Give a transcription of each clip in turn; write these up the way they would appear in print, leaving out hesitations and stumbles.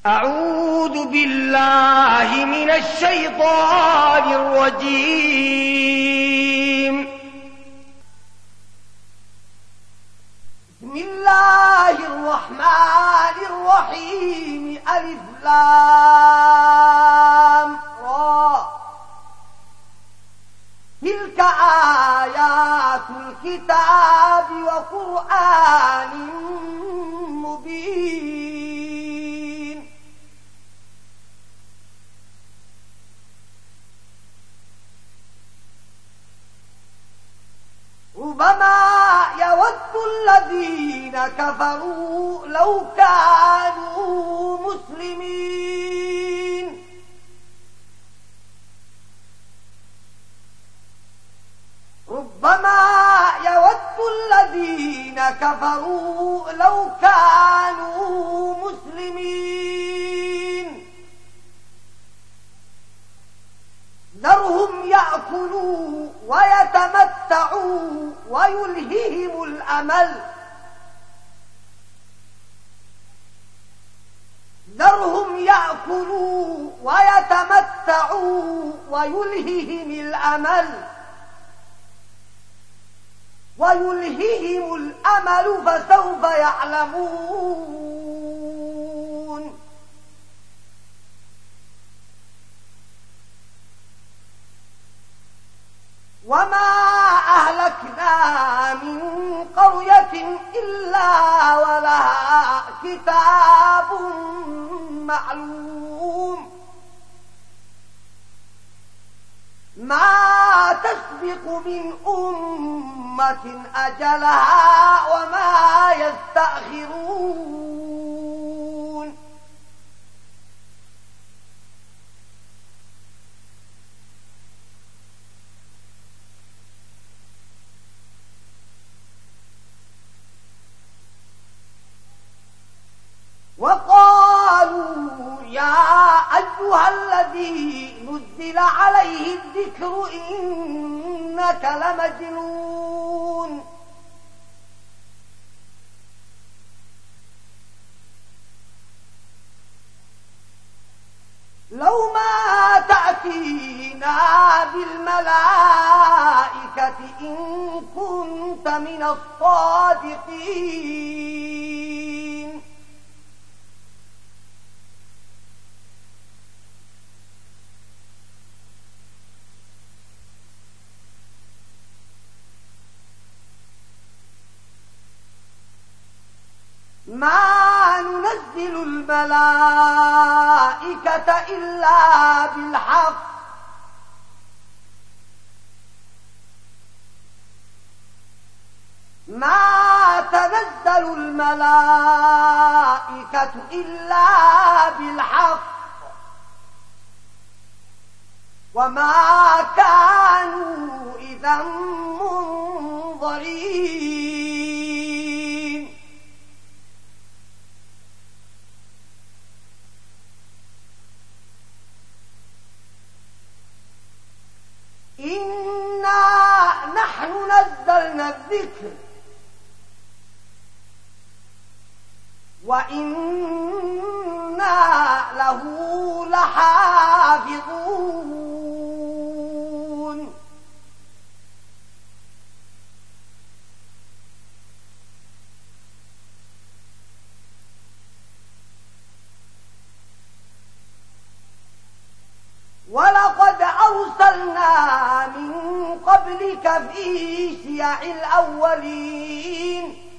أعوذ بالله من الشيطان الرجيم. بسم الله الرحمن الرحيم. ألف لام را. تلك آيات الكتاب وقرآن مبين. ربما يود الذين كفروا لو كانوا مسلمين. ربما يود الذين كفروا لو كانوا مسلمين. ذرهم يأكلوا ويتمتعوا ويلههم الأمل. ذرهم يأكلوا ويتمتعوا ويلههم الأمل فسوف يعلمون. وما أهلكنا من قرية إلا ولها كتاب معلوم. ما تسبق من أمة أجلها وما يستأخرون. وقالوا يا أيها الذي نزل عليه الذكر إنك لمجنون. لو ما تأتينا بالملائكة إن كنت من الصادقين. ما ننزل الملائكة إلا بالحق ما تنزل الملائكة إلا بالحق وما كانوا إذا منظرين. إنا نحن نزلنا الذكر وإنا له لحافظون. ولقد أرسلنا من قبلك في شيع الأولين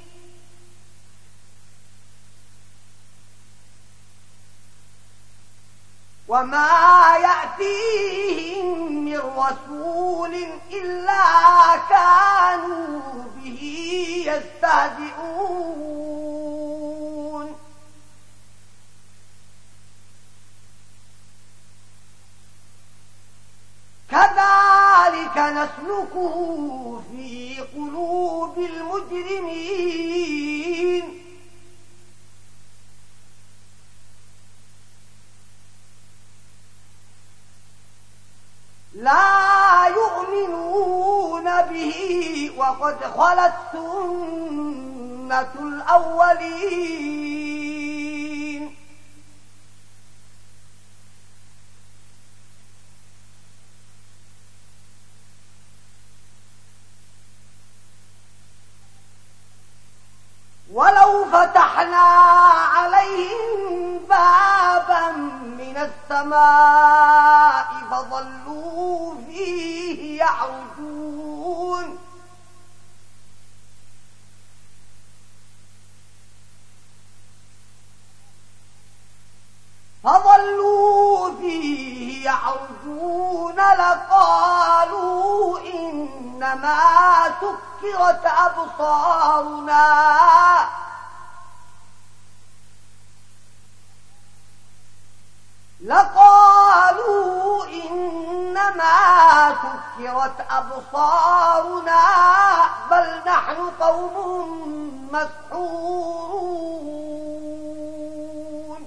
وما يأتيهم من رسول إلا كانوا به يستهزئون. كذلك نسلكه في قلوب المجرمين. لا يؤمنون به وقد خلت سنة الأولين. عليهم بابا من السماء فظلوا فيه يعرجون لقالوا إنما سكرت أبصارنا بل نحن قوم مسحورون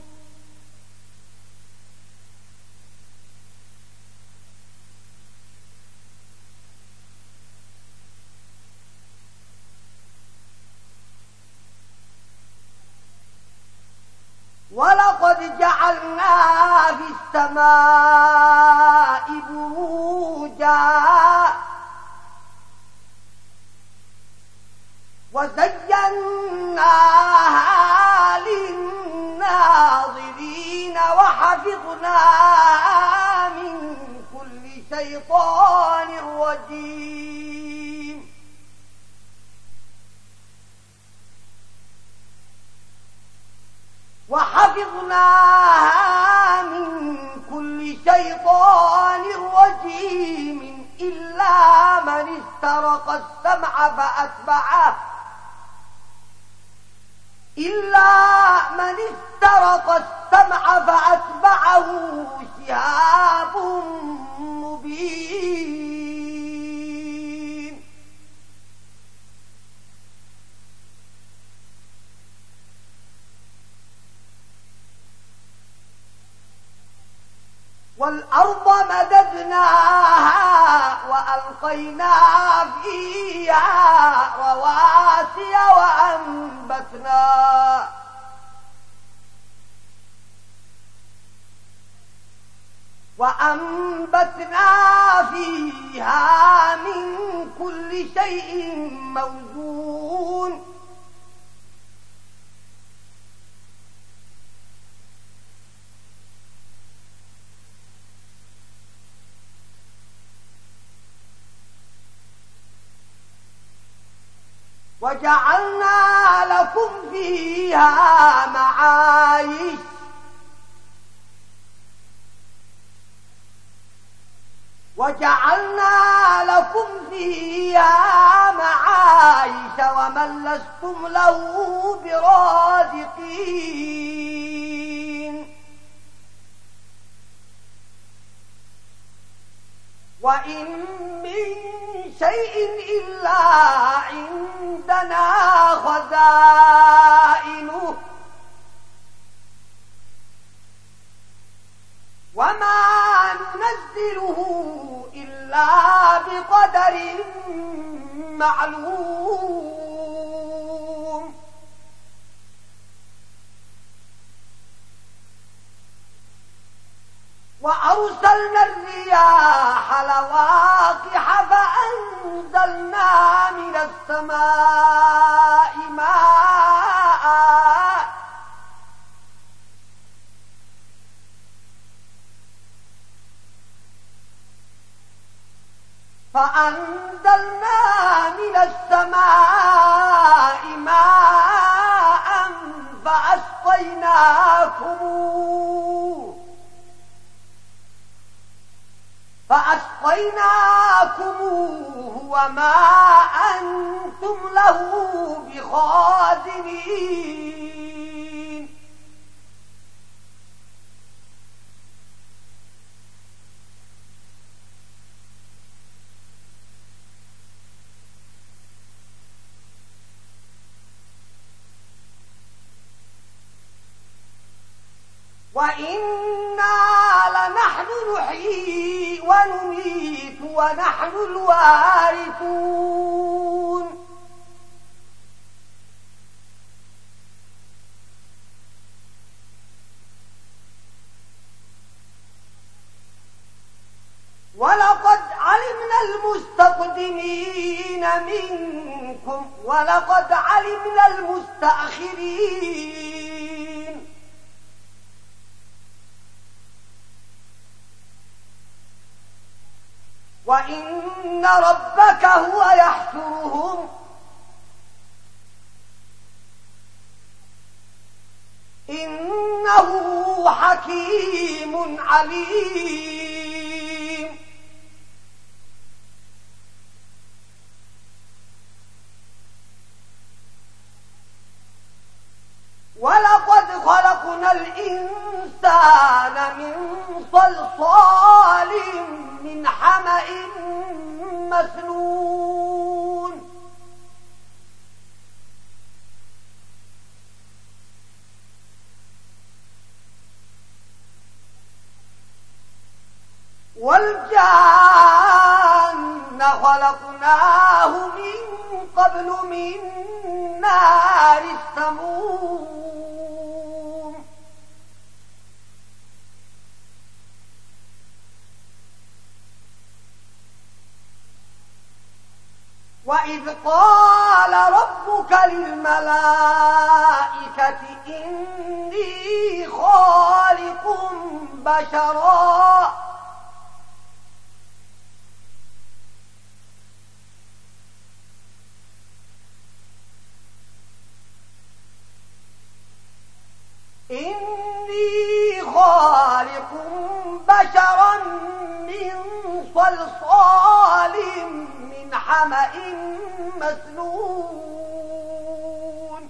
ولقد جعلنا في السماء بروجا وزيناها للناظرين وحفظناها من كل شيطان رجيم إلا من استرق السمع فأتبعه شهاب مبين والأرض مددناها وألقينا فيها رواسي وأنبتنا فيها من كل شيء موزون وجعلنا لكم فيها معايش ومن لستم له برازقين وإن من شيء إلا عندنا خزائنه وما ننزله إلا بقدر معلوم وأرسلنا الرياح لواقح فأنزلنا من السماء ماء فأسقيناكموه وما أنتم له بخازنين وإنا لنحن نحيي ونميت ونحن الوارثون ولقد علمنا المستقدمين منكم ولقد علمنا المستأخرين وإن ربك هو يحشرهم إنه حكيم عليم ولقد خلقنا الإنسان من صلصال من حمأ مسنون والجان خلقناه من قبل من نار السموم وإذ قال ربك للملائكة إني خالق بشرا من صلصال من حمأ مسنون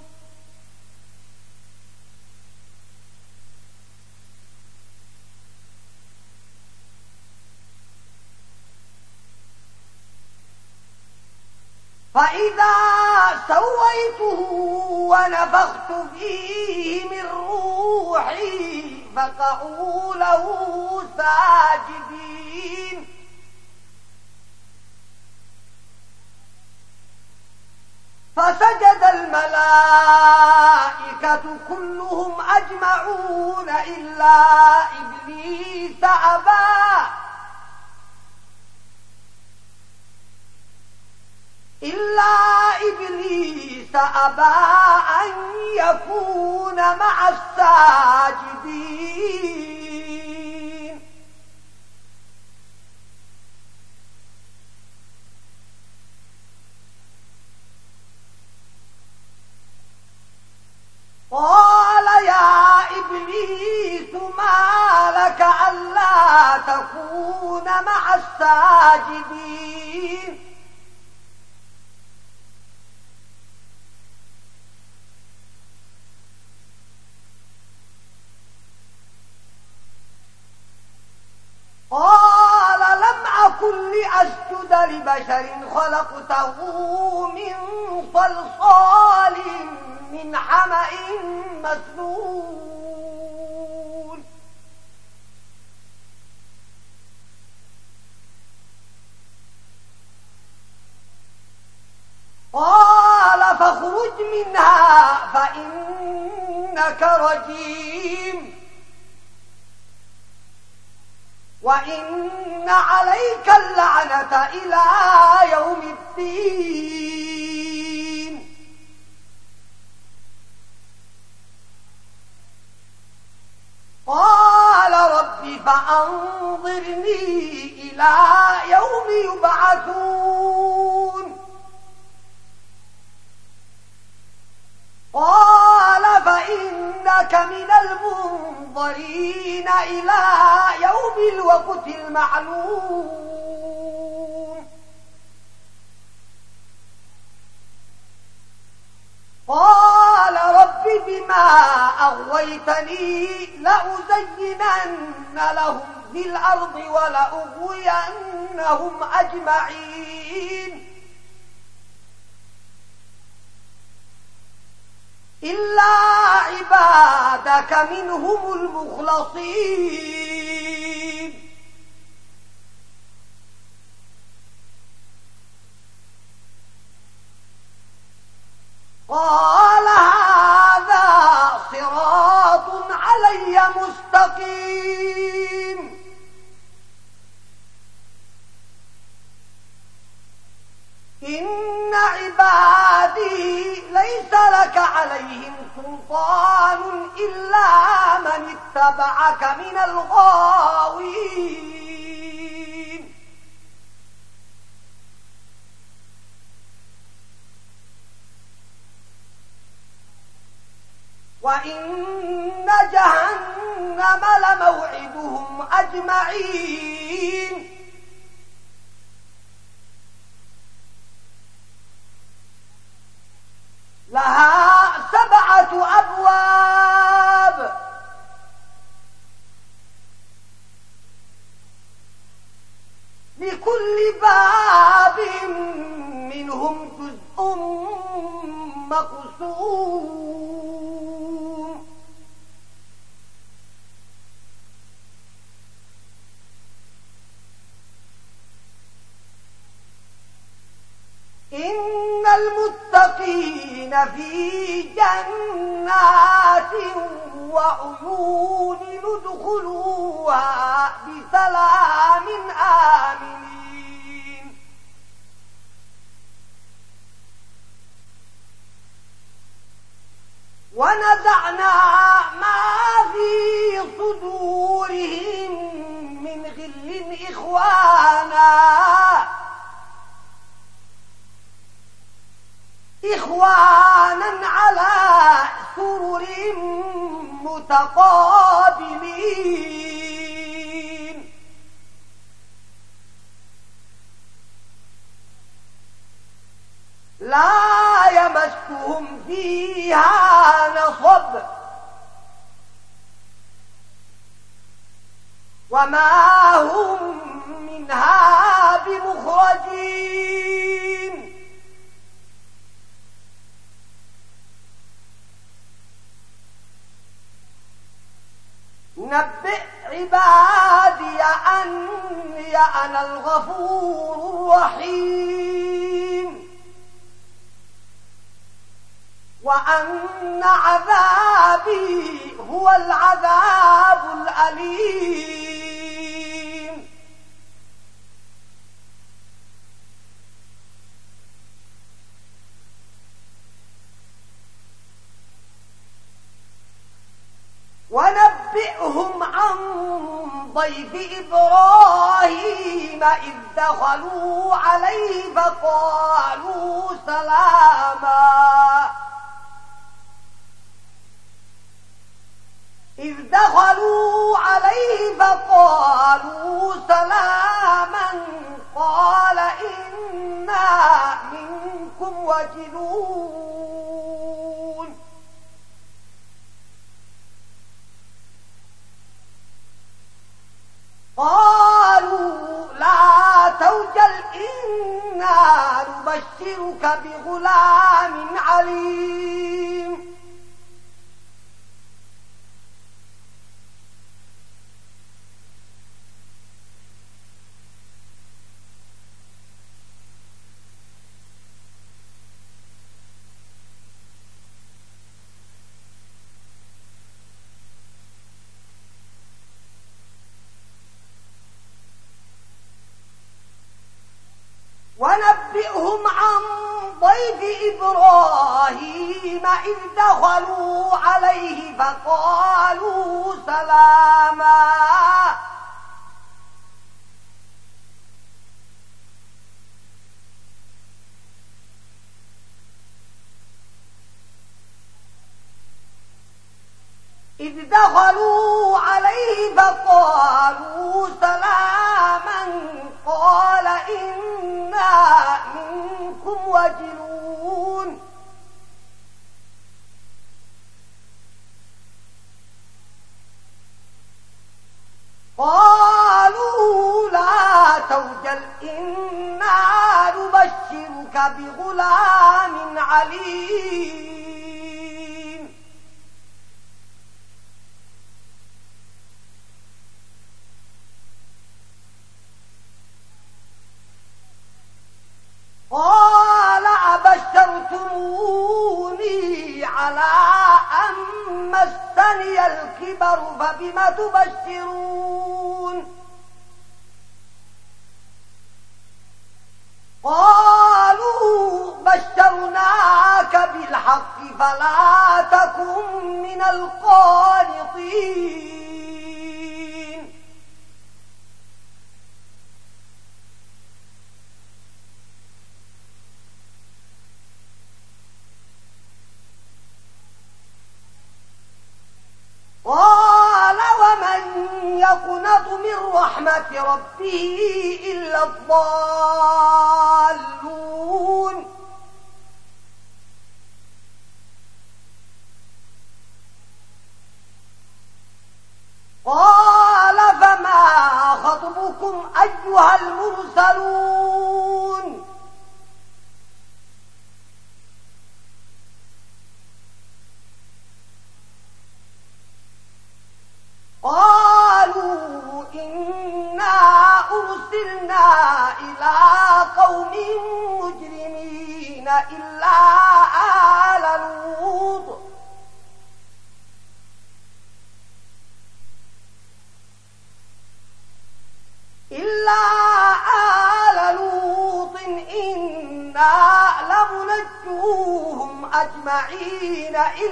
فإذا سويته ونفخت فيه من روحي فقعوا له ساجدين فسجد الملائكة كلهم أجمعون إلا إبليس أبى أن يكون مع الساجدين قال يا إبليس ما لك ألا تكون مع الساجدين قال لم أكن لأسجد لبشر خلقته من صلصال من حمأ مسنون قال فاخرج منها فإنك رجيم وإن عليك اللعنة إلى يوم الدين قال رب فأنظرني إلى يوم يبعثون قال فإنك من المنظرين إلى يوم الوقت المعلوم قال رب بما أغويتني لأزينن لهم في الأرض ولأغوينهم أجمعين إلا عبادك منهم المخلصين قال هذا صراط علي مستقيم إن عبادي ليس لك عليهم سلطان إلا من اتبعك من الغاوين وإن جهنم لموعدهم أجمعين لها 7 أبواب لكل باب منهم جزء مقسوم إن المتقين في جنات وعيون ندخلوها بسلام آمنين ونزعنا ما في صدورهم من غل إخوانا على سرر متقابلين لا يمسهم فيها نصب وما هم منها بمخرجين نبئ عبادي أني أنا الغفور الرحيم وأن عذابي هو العذاب الأليم ونبئهم عن ضيف إبراهيم إذ دخلوا عليه فقالوا سلاما قال إنا منكم وجلون قالوا لا توجل إنا نبشرك بغلام عليم ونبئهم عن ضيف إبراهيم إذ دخلوا عليه فقالوا سلاما قال إنا منكم وجلون قالوا لا توجل إنا نبشرك بغلام عليم قال أبشرتموني على أن مسني الكبر فبم تبشرون قالوا بشرناك بالحق فلا تكن من القانطين رحمة ربه إلا الضالون قال فما خطبكم أيها المرسلون قالوا إنا أرسلنا إلى قوم مجرمين إلا آل لوط إنا لمنجوهم أجمعين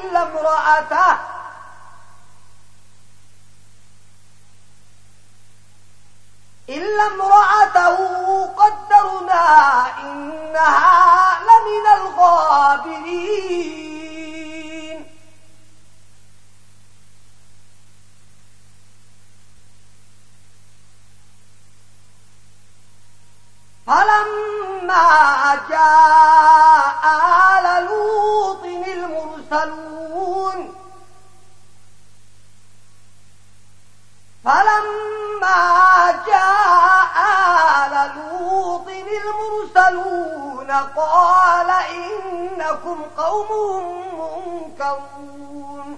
إلا امرأته قدرنا إنها لمن الغابرين فلما جاء آل لوط المرسلون قال إنكم قوم منكرون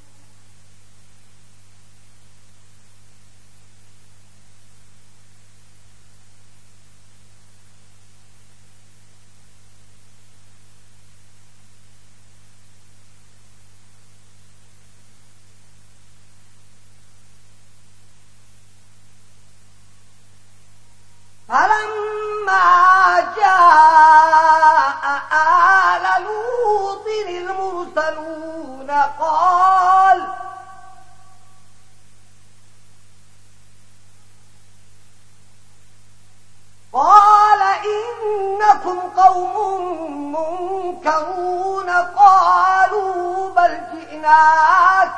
فلما جاء آل لوط المرسلون قال إنكم قوم منكرون قالوا بل جئناك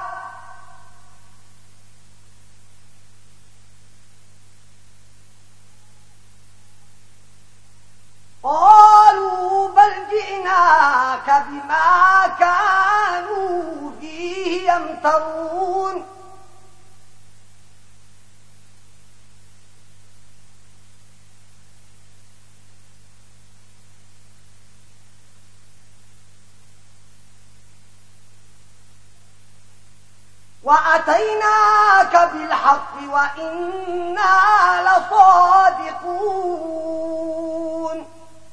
بما كانوا فيه يمترون وأتيناك بالحق وإنا لصادقون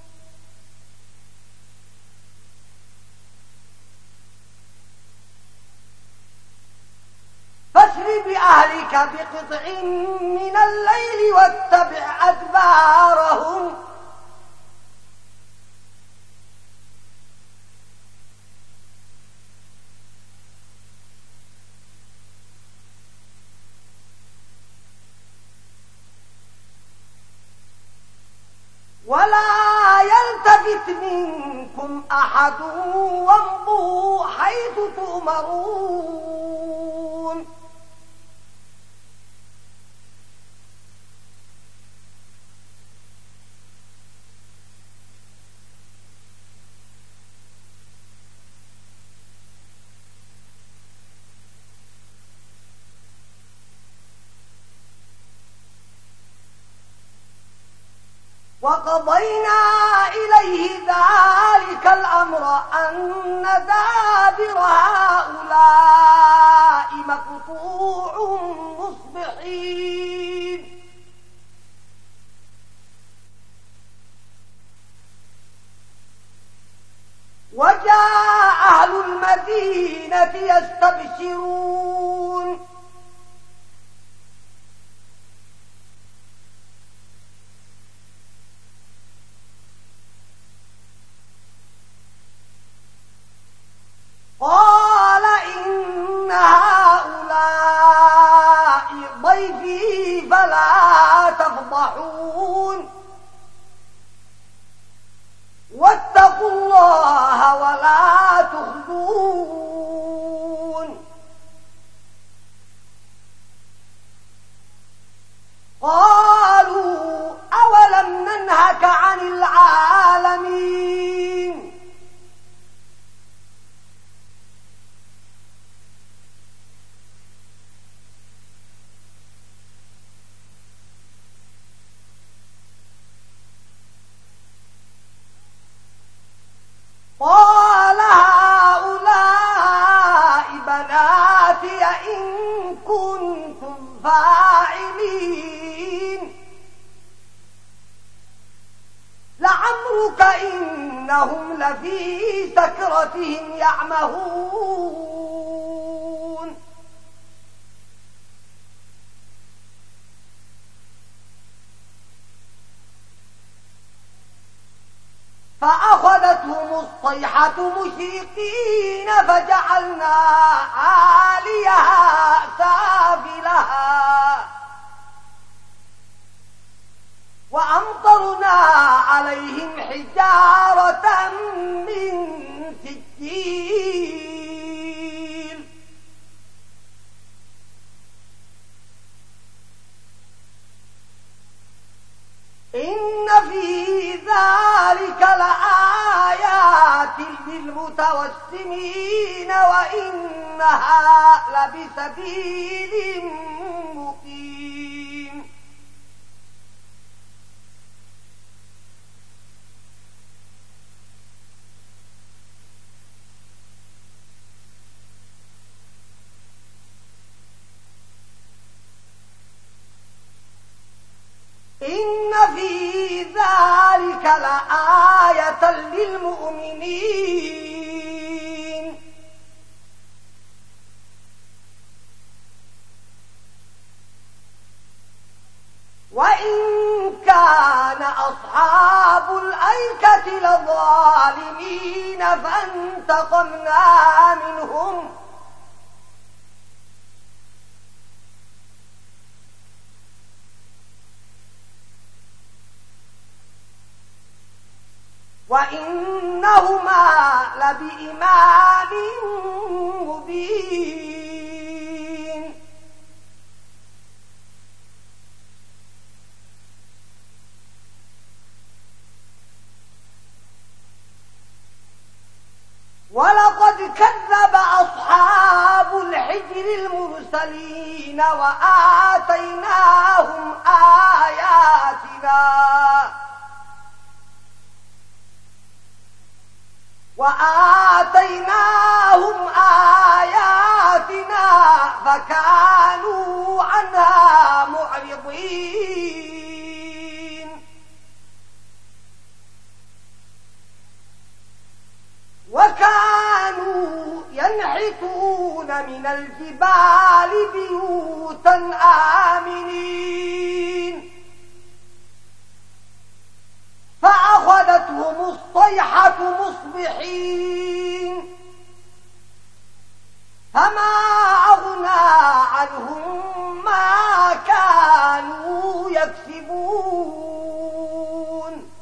فاسر بأهلك بقطع من الليل واتبع أدبارهم ولا يلتفت منكم أحد وامضوا حيث تؤمرون وقضينا إليه ذلك الأمر أن دابر هؤلاء مقطوع مصبحين وجاء أهل المدينة يستبشرون قال إن هؤلاء ضيفي فلا تفضحون واتقوا الله ولا تخزون فاعلين لعمرك إنهم لفي سكرتهم يعمهون فأخذتهم الصيحة مشرقين فجعلنا عاليها سافلها وأمطرنا عليهم حجارة من سجيل إن في ذلك لآيات للمتوسمين وإنها لبسبيل مقيم إن في ذلك لآية للمؤمنين وإن كان أصحاب الأيكة لظالمين فانتقمنا منهم وإنهما لبإمام مبين ولقد كذب أصحاب الحجر المرسلين وآتيناهم آياتنا فكانوا عنها معرضين وكانوا ينحتون من الجبال بيوتا آمنين فأخذتهم الصيحة مصبحين فما أغنى عنهم ما كانوا يكسبون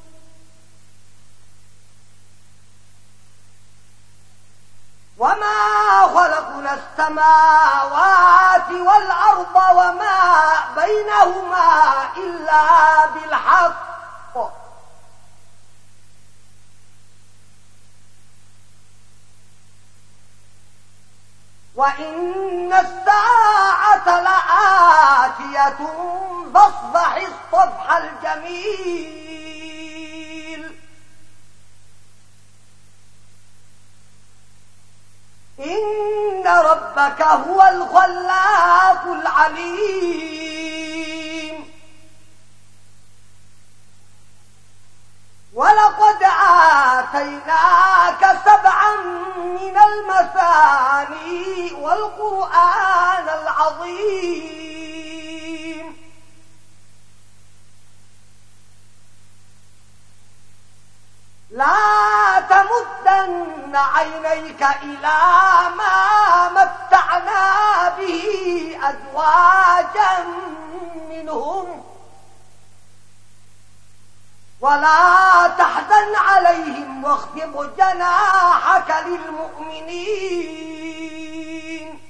وما خلقنا السماوات والأرض وما بينهما إلا بالحق وإن الساعة لآتية فاصفح الصفح الجميل إن ربك هو الخلاق العليم ولقد آتيناك 7 من المثاني والقرآن العظيم لا تمدن عينيك إلى ما متعنا به أزواجا منهم ولا تحزن عليهم واخفض جناحك للمؤمنين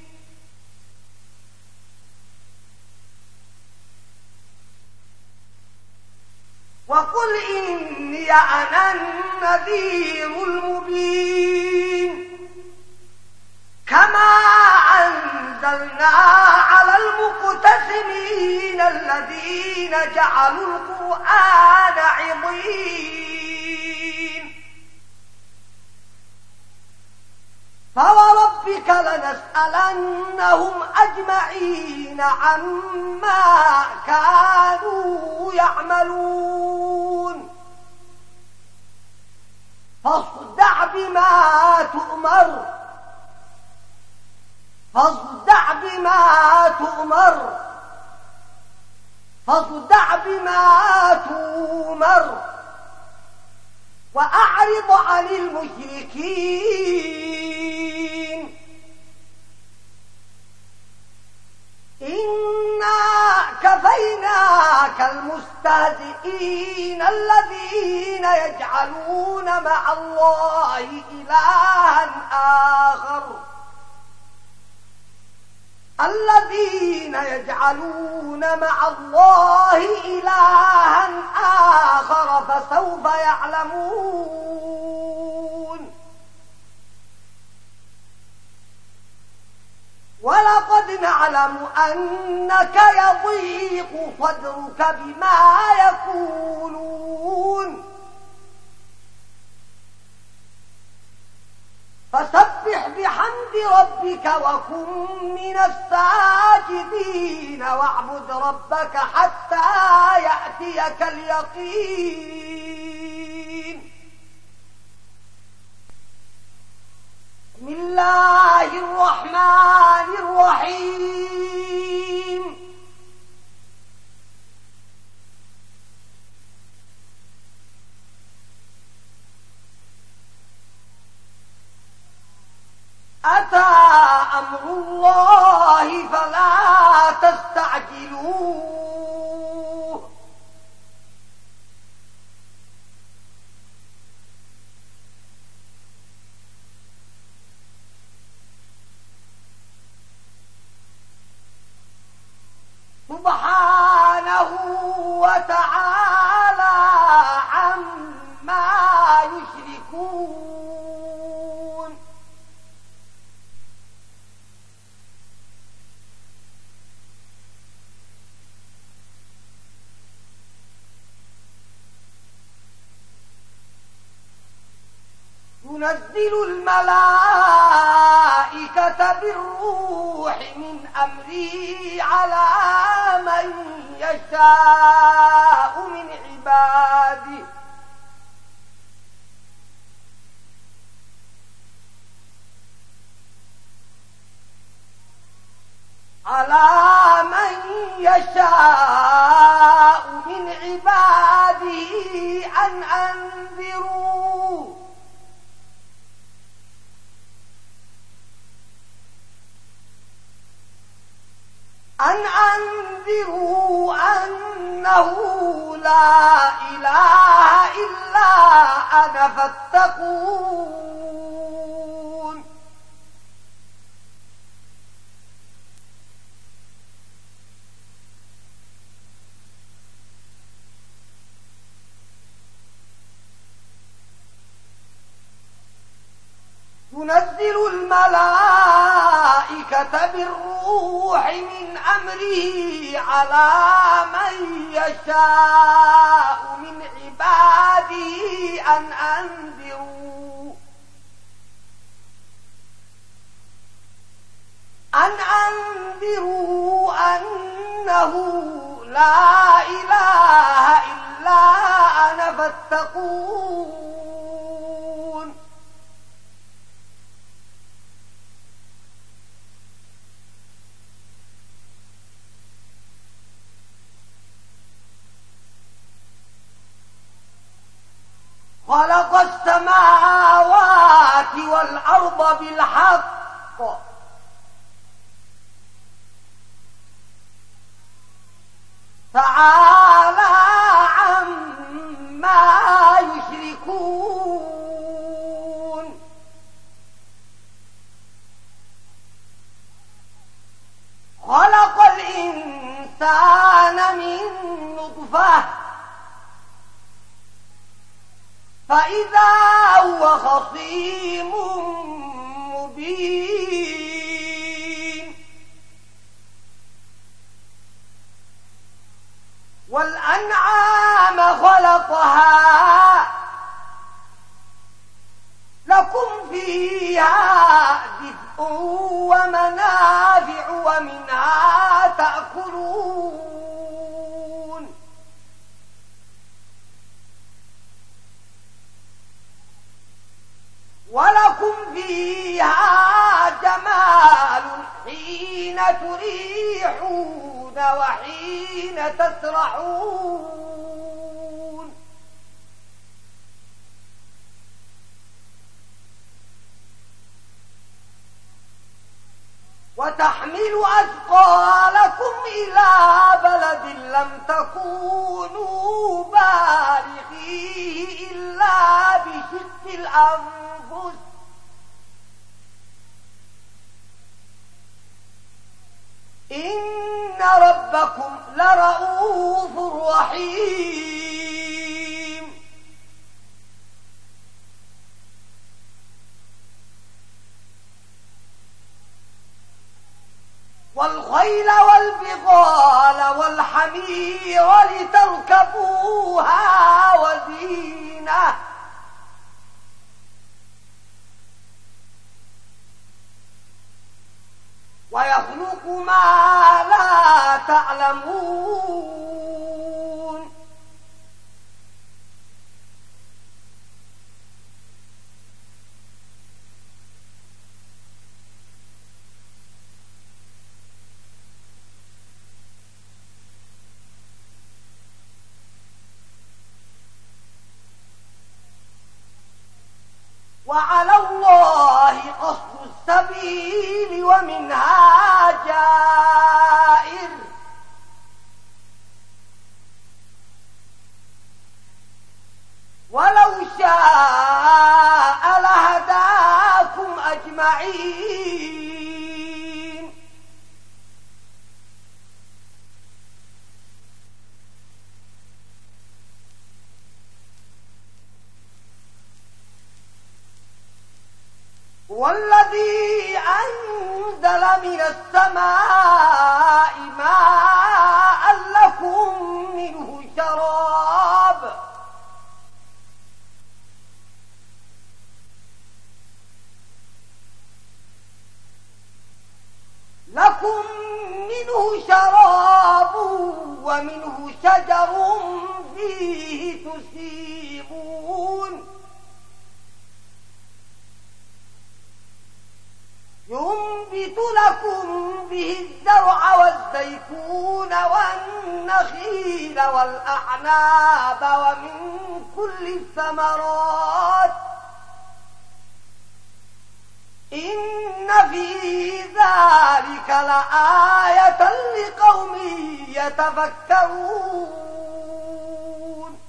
وقل إني أنا النذير المبين كما أنزلنا على المقتسمين الذين جعلوا القرآن عضين فوربك لنسألنهم أجمعين عما كانوا يعملون فاصدع بما تؤمر فاصدع بما تؤمر فاصدع بما تؤمر وأعرض عن المشركين إنا كفيناك المستهزئين الذين يجعلون مع الله إلها آخر الذين يجعلون مع الله إلها آخر فسوف يعلمون ولقد نعلم أنك يضيق صدرك بما يقولون فسبح بحمد ربك وكن من الساجدين واعبد ربك حتى يأتيك اليقين بسم الله الرحمن الرحيم أتى أمر الله فلا تستعجلوه سبحانه وتعالى عما يشركون ينزل الملائكة بالروح من أمره على من يشاء من عباده أن أنذروا أنه لا إله إلا أنا فاتقون ينزل الملائكة بالروح من أمره على من يشاء من عباده أن أنذروا أنه لا إله إلا أنا فاتقون خلق السماوات والأرض بالحق تعالى عما يشركون خلق الإنسان من نطفة فإذا هو خصيم مبين والأنعام خلقها لكم فيها دفء ومنافع ومنها تأكلون ولكم فيها جمال حين تريحون وحين تسرحون وتحمل أثقالكم إلى بلد لم تكونوا بالغيه إلا بشق الأنفس إن ربكم لرؤوف رحيم والخيل والبغال والحمير لتركبوها وزينة ويخلق ما لا تعلمون وعلى الله قصد السبيل ومنها جائر ولو شاء لهداكم أجمعين والذي أنزل من السماء ماء لكم منه شراب ومنه شجر فيه تسيمون ينبت لكم به الزرع والزيتون والنخيل والأعناب ومن كل الثمرات إن في ذلك لآية لقوم يتفكرون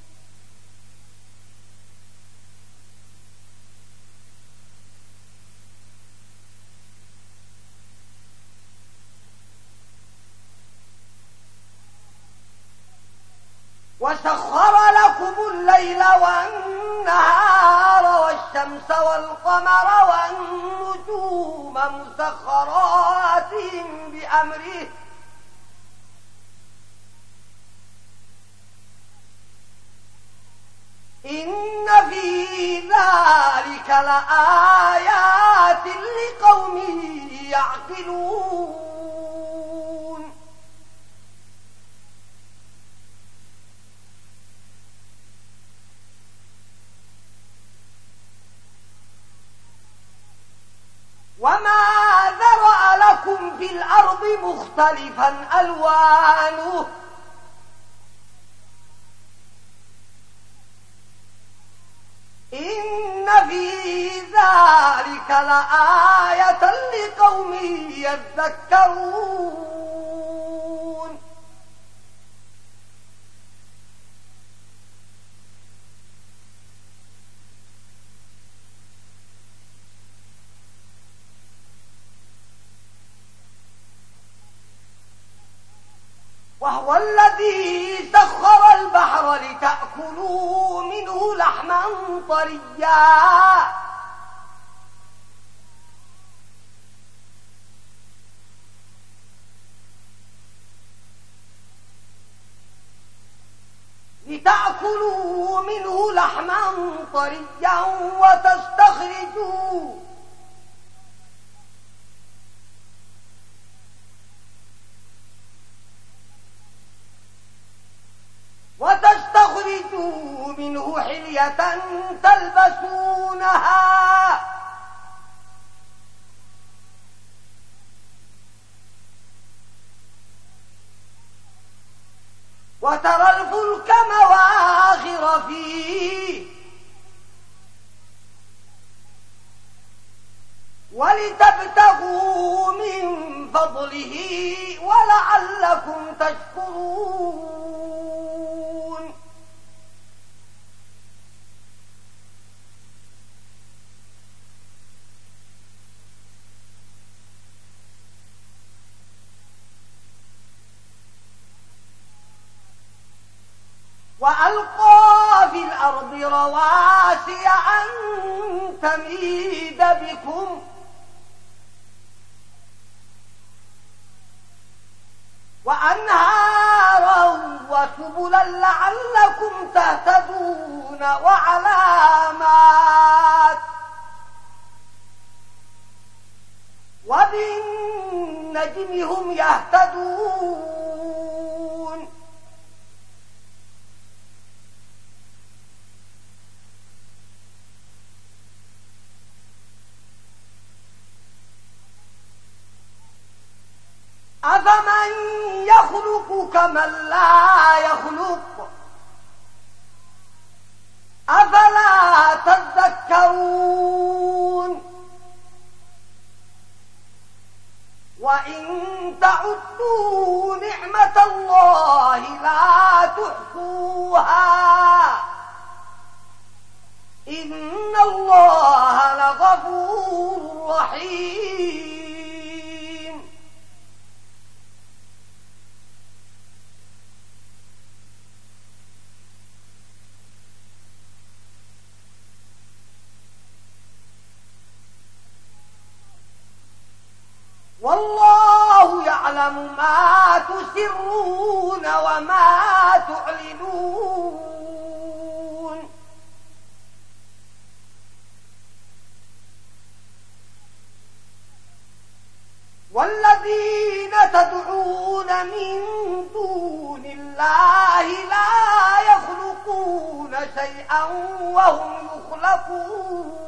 وسخر لكم الليل والنهار والشمس والقمر والنجوم مسخرات بأمره إن في ذلك لآيات لقوم يعقلون وما ذرأ لكم في الأرض مختلفا ألوانه إن في ذلك لآية لقوم يذكرون وهو الذي سخر البحر لتأكلوا منه لحما طريا منه لحما طريا وتستخرجوا منه حلية تلبسونها وترى الفلك مواخر فيه ولتبتغوا من فضله ولعلكم تشكرون وألقى في الأرض رواسي أن تميد بكم وأنهارا وسبلا لعلكم تهتدون وعلامات وبالنجم هم يهتدون أفمن يخلق كمن لا يخلق أفلا تذكرون وإن تعدوا نعمة الله لا تحصوها إن الله لغفور رحيم والله يعلم ما تسرون وما تعلنون والذين تدعون من دون الله لا يخلقون شيئا وهم يخلقون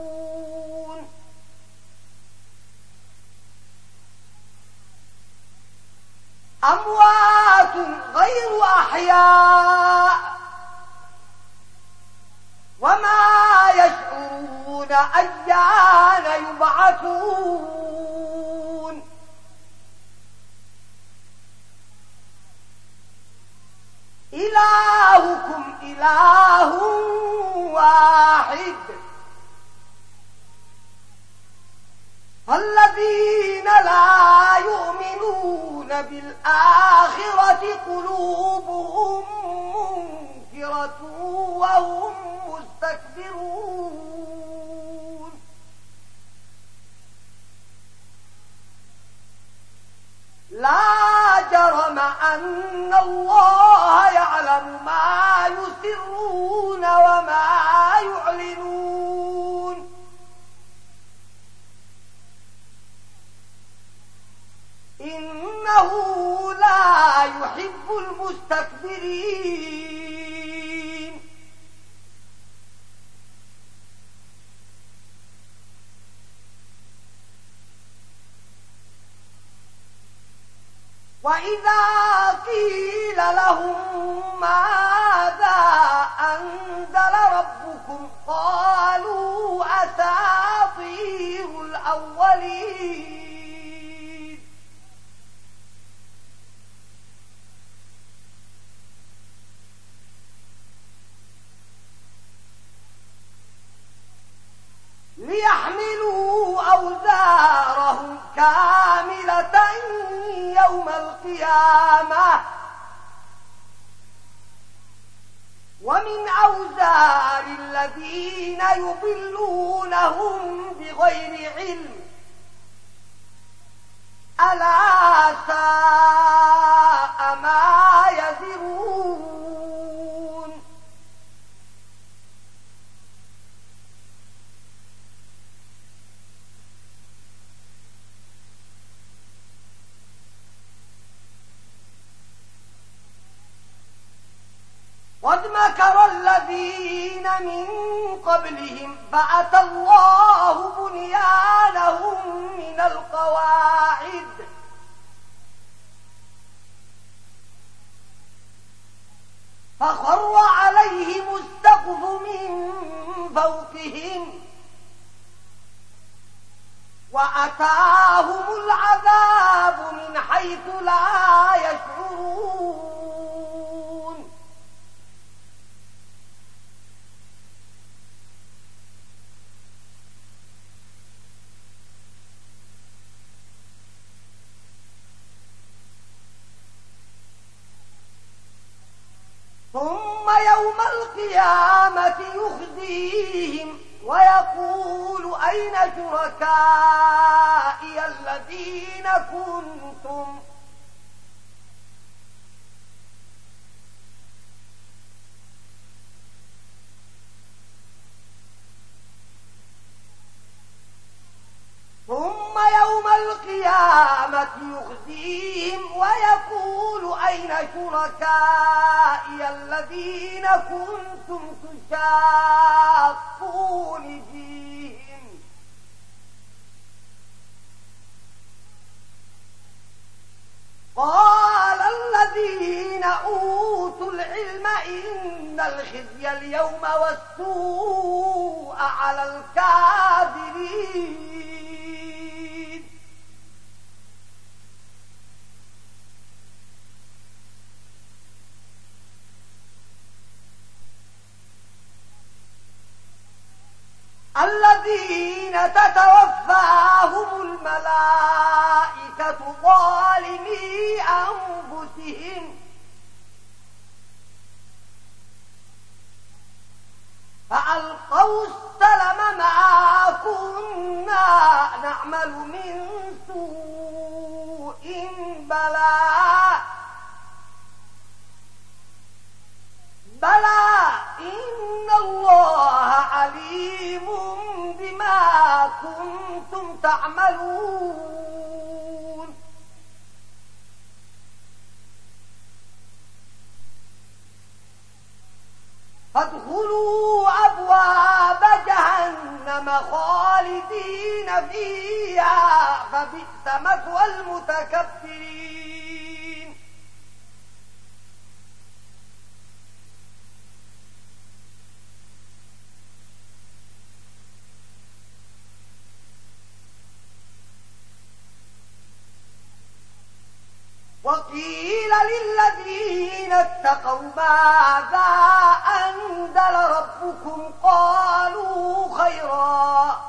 أموات غير أحياء وما يشعرون أيان يبعثون إلهكم إله واحد فالذين لا يؤمنون بالآخرة قلوبهم منكرة وهم مستكبرون لا جرم أن الله يعلم ما يسرون وما يعلنون إنه لا يحب المستكبرين وإذا قيل لهم ماذا أنزل ربكم قالوا أساطير الأولين ليحملوا أوزارهم كاملة يوم القيامة ومن أوزار الذين يضلونهم بغير علم ألا ساء ما يزرون وقد مكر الذين من قبلهم فأتى الله بنيانهم من القواعد فخر عليهم السقف من فوقهم وأتاهم العذاب من حيث لا يشعرون ثم يوم القيامة يخزيهم ويقول أين شركائي الذين كنتم ثم يوم القيامة يخزيهم ويقول أين شركائي الذين كنتم تشاقون فيهم قال الذين أوتوا العلم إن الخزي اليوم والسوء على الكافرين الذين تتوفاهم الملائكة ظالمي أنفسهم فألقوا السلم ما كنا نعمل من سوء بلى إن الله عليم بما كنتم تعملون فادخلوا أبواب جهنم خالدين فيها فبئس مثوى المتكبرين وقيل للذين اتقوا ماذا أنزل ربكم قالوا خيرا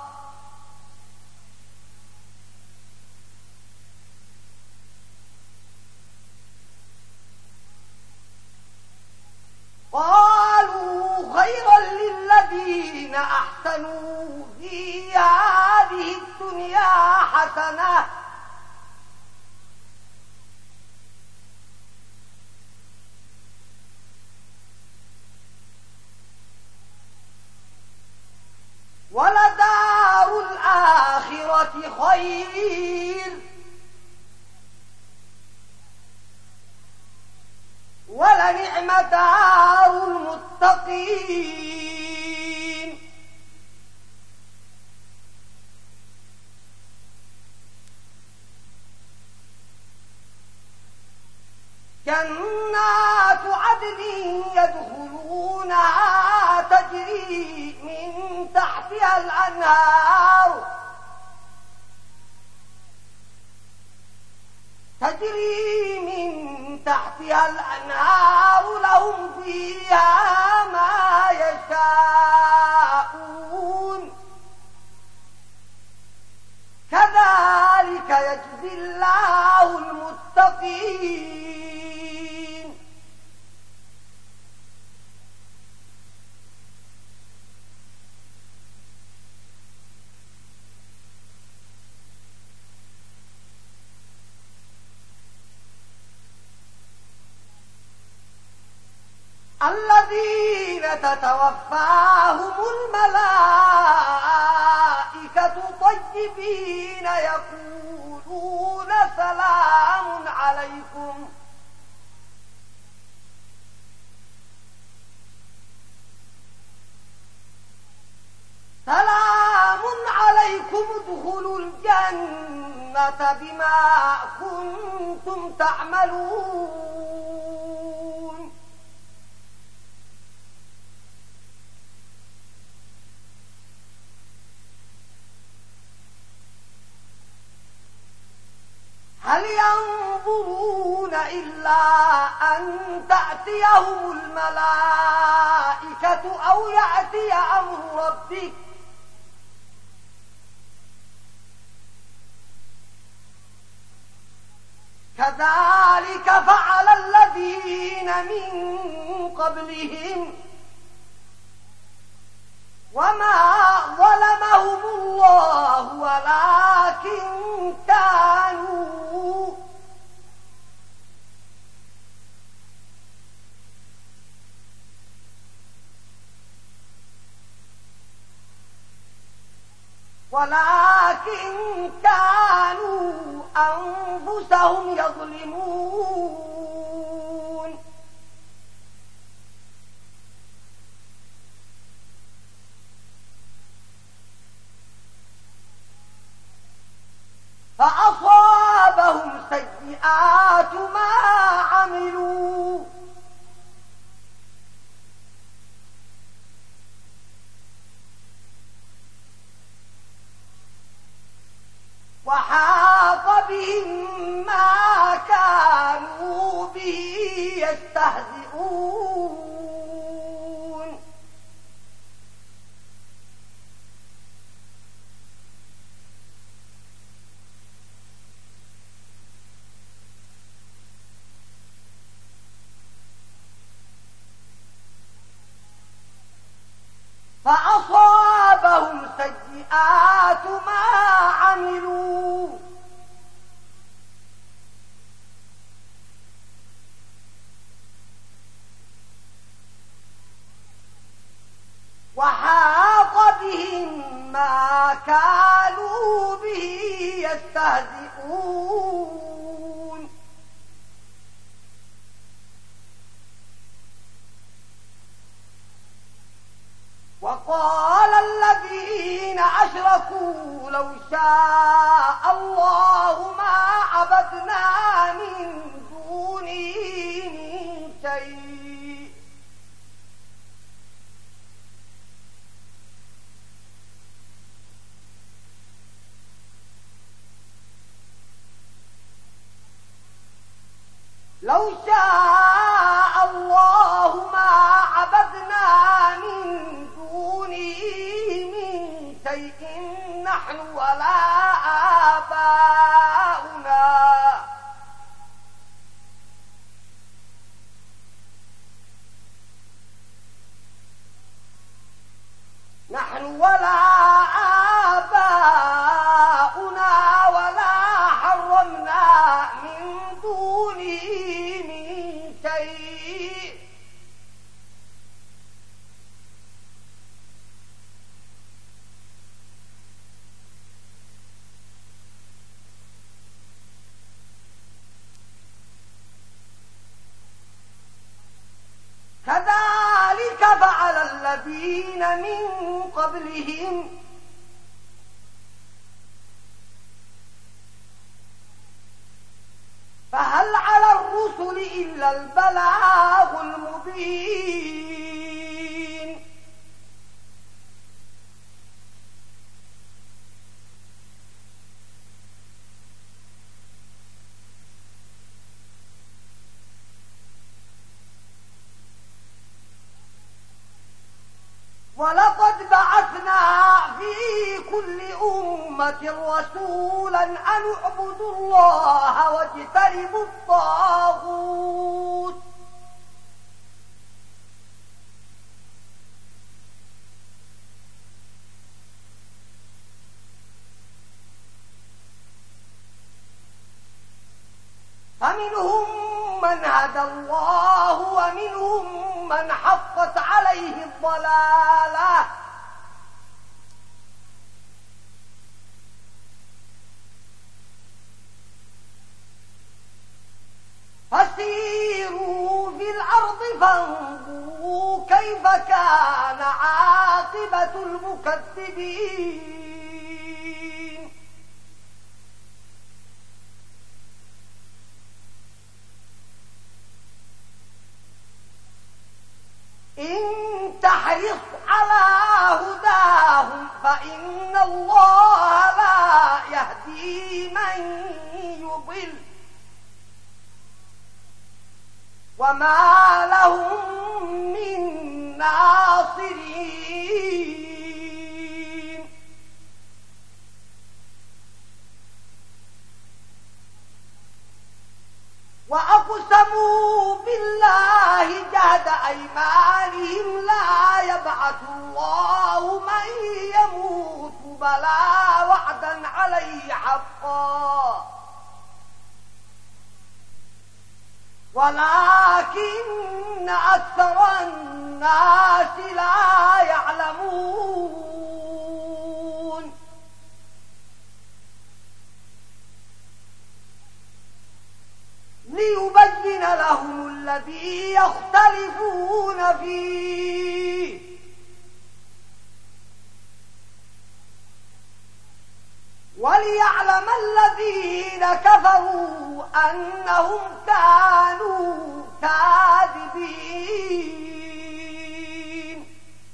للذين أحسنوا في هذه الدنيا حسنة ولدار الآخرة خير ولنعم دار المتقين جنات عدن يدخلونها تجري من تحتها الأنهار لهم فيها ما يشاءون كذلك يجزي الله المتقين الذين تتوفاهم الملائكة طيبين يقولون سلام عليكم بما كنتم تعملون هل ينظرون إلا أن تأتيهم الملائكة أو يأتي أمر ربك كذلك فعل الذين من قبلهم وما ظلمهم الله ولكن كانوا أنفسهم يظلمون فأصابهم سيئات ما عملوا وحاق بهم ما كانوا به يستهزئون فأصابهم سيئات ما عملوا وحاق بهم ما كانوا به يستهزئون وقال الذين أشركوا لو شاء الله ما عبدنا من دونه من شيء لو شاء الله ما عبدنا من دونه من شيء نحن ولا آباؤنا ولا حرمنا من دونه من شيء كذلك فعل الذين من قبلهم فهل على الرسل إلا البلاغ المبين ولقد بعثنا في كل أمة رسولا أن اعبدوا الله واجتنبوا الطاغوت فمنهم من هدى الله ومنهم من حقت عليه الضلالة فسيروا في الأرض فانظروا كيف كان عاقبة المكذبين يحرص على هداهم فإن الله لا يهدي من يضل وما لهم من ناصرين وأقسموا بالله جهد أيمانهم لا يبعث الله من يموت بلى وعدا عليه حقا ولكن أكثر الناس لا يعلمون ليبين لهم الذي يختلفون فيه وليعلم الذين كفروا أنهم كانوا كاذبين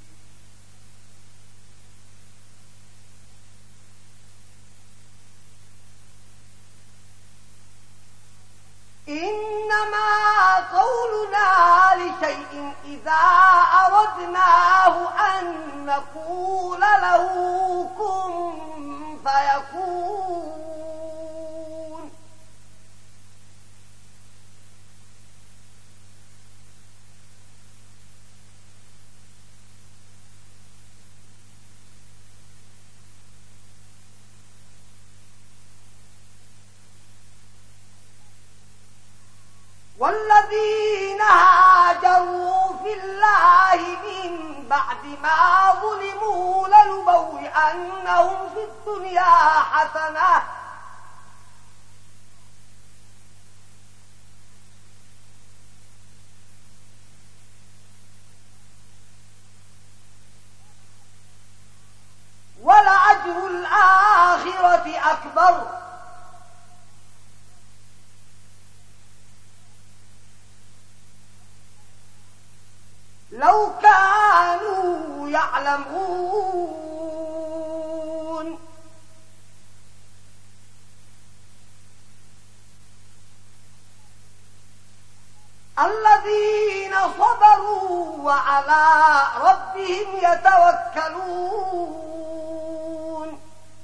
إنما قولنا لشيء إذا أردناه أن نقول له كن فيكون والذين هاجروا في الله من بعد ما ظلموا لنبوئنهم في الدنيا حسنة ولأجر الآخرة أكبر لو كانوا يعلمون الذين صبروا وعلى ربهم يتوكلون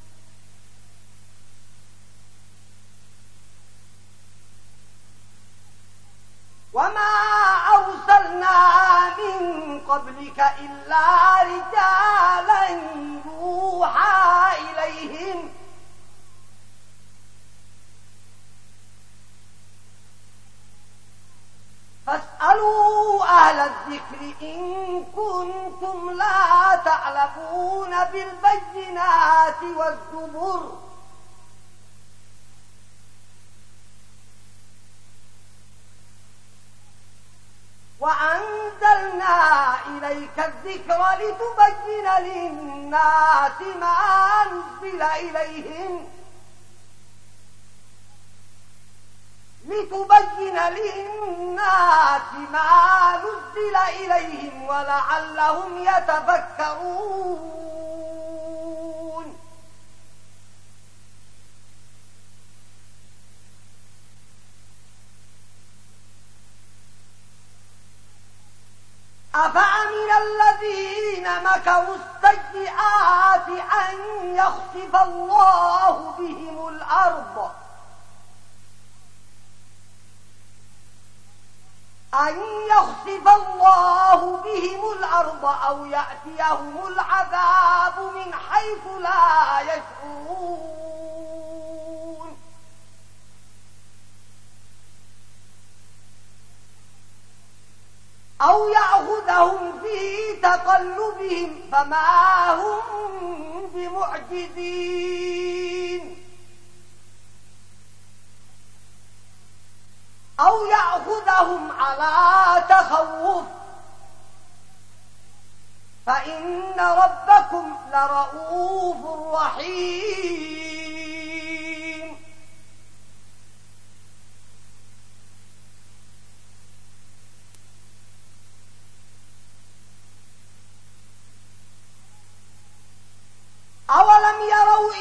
وما أرسلنا من قبلك إلا رجالا يوحى إليهم فاسألوا أهل الذكر إن كنتم لا تعلمون بالبينات والزبر وأنزلنا إليك الذكر لتبين للناس ما نزل إليهم ولعلهم يتفكرون أفأمن الذين مكروا السيئات أن يخسف الله بهم الأرض أو يأتيهم العذاب من حيث لا يشعرون أو يأخذهم في تقلبهم فما هم بمعجزين أو يأخذهم على تخوف فإن ربكم لرؤوف رحيم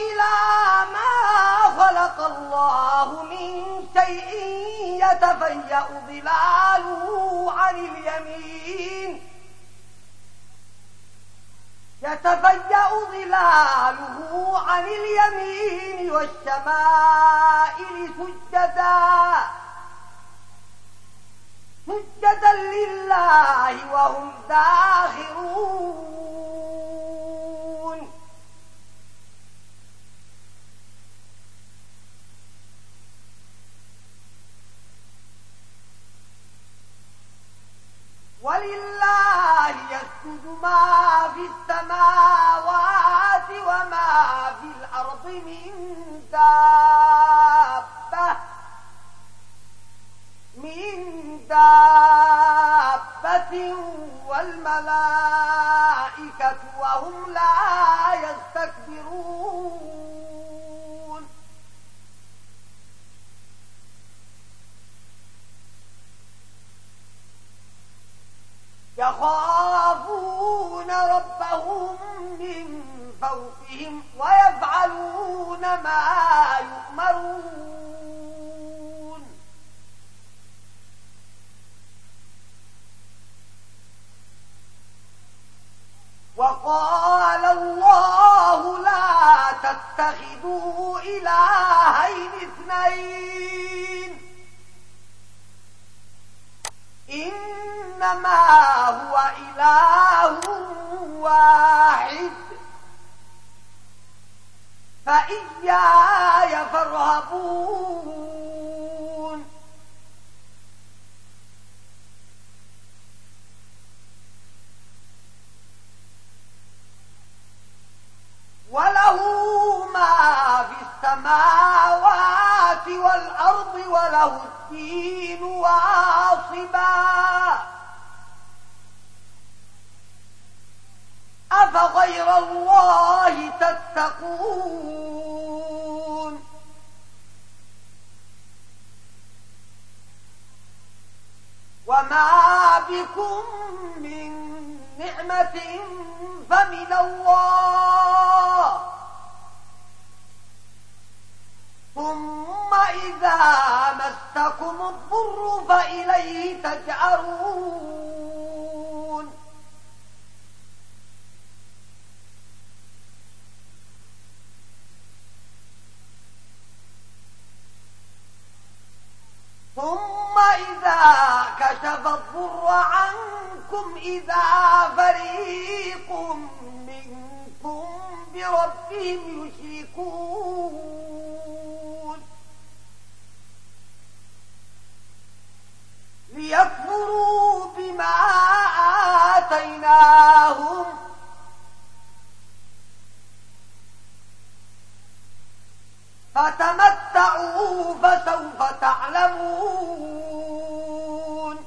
إلى ما خلق الله من شيء يتفيأ ظلاله عن اليمين والشمائل سجدا لله وهم داخرون ولله يسجد ما في السماوات وما في الأرض من دابة والملائكة وهم لا يستكبرون يخافون ربهم من فوقهم ويفعلون ما يؤمرون وقال الله لا تتخذوا إلهين اثنين إنما هو إله واحد فإياي فارهبون وله ما في السماوات والأرض وله الدين واصبا أفغير الله تتقون وما بكم من نعمة فمن الله ثم إذا مسكم الضر فإليه تجأرون ثم إذا كشف الضر عنكم إذا فريق منكم بربهم يشركون ليكفروا بما آتيناهم فتمتعوا فسوف تعلمون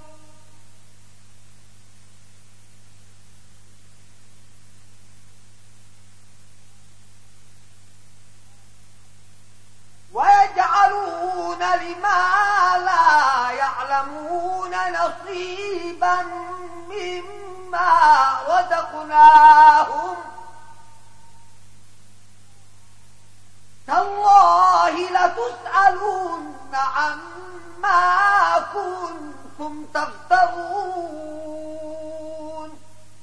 ويجعلون لما لا يعلمون نصيبا مما رزقناهم تالله لتسألون عما كنتم تفترون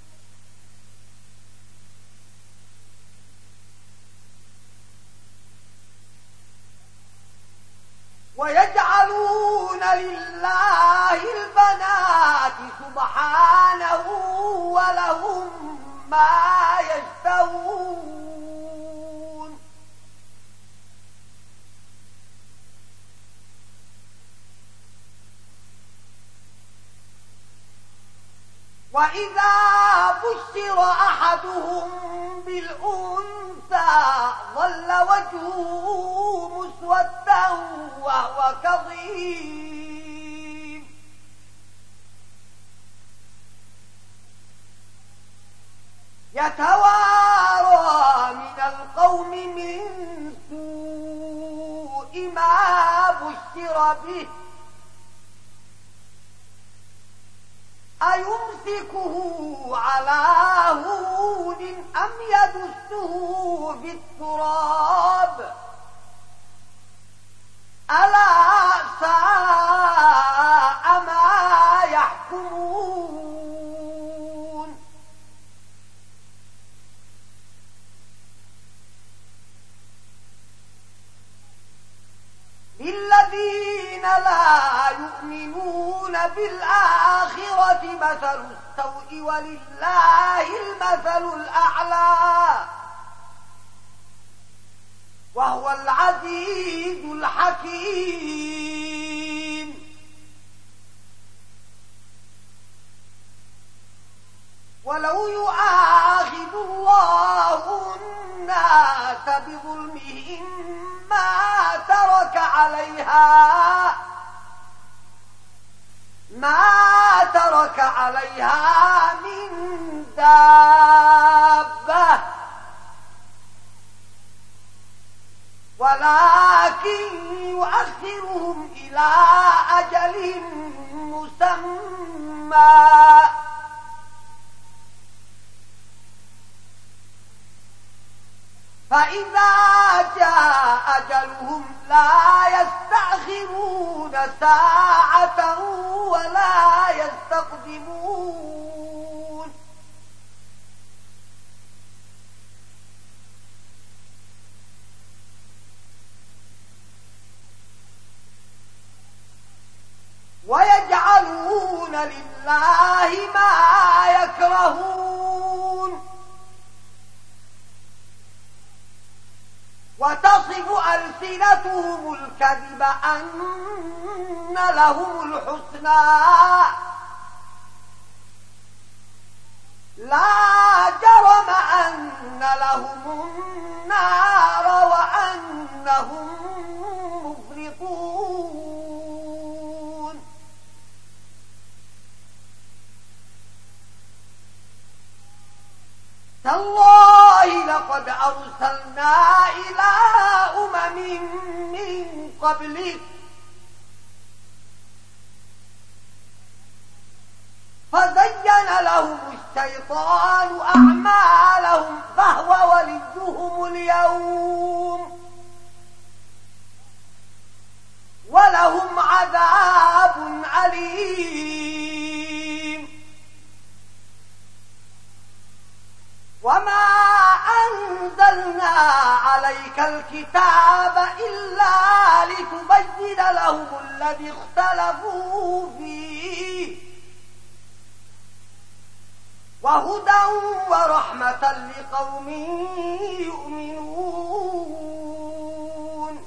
ويجعلون لله البنات سبحانه ولهم ما يشتهون وإذا بشر أحدهم بالأنثى ظل وجهه مسودا وهو كظيم يتوارى من القوم من سوء ما بشر به أيمسك أيمسكه على هون أم يدسه في التراب ألا ساء ما يحكمون للذين لا يؤمنون بالآخرة مثل السوء ولله المثل الأعلى وهو العزيز الحكيم ولو يؤاخذ الله الناس بظلمهم ما ترك عليها من دابة ولكن يؤخرهم إلى أجل مسمى فإذا جاء أجلهم لا يستأخرون ساعة ولا يستقدمون ويجعلون لله ما يكرهون وتصف ألسنتهم الكذب أن لهم الحسنى لا جرم أن لهم النار وأنهم مفرطون تالله لقد أرسلنا إلى أمم من قبلك فزين لهم الشيطان أعمالهم فهو وليهم اليوم ولهم عذاب أليم وما أنزلنا عليك الكتاب إلا لتبين لهم الذي اختلفوا فيه وهدى ورحمة لقوم يؤمنون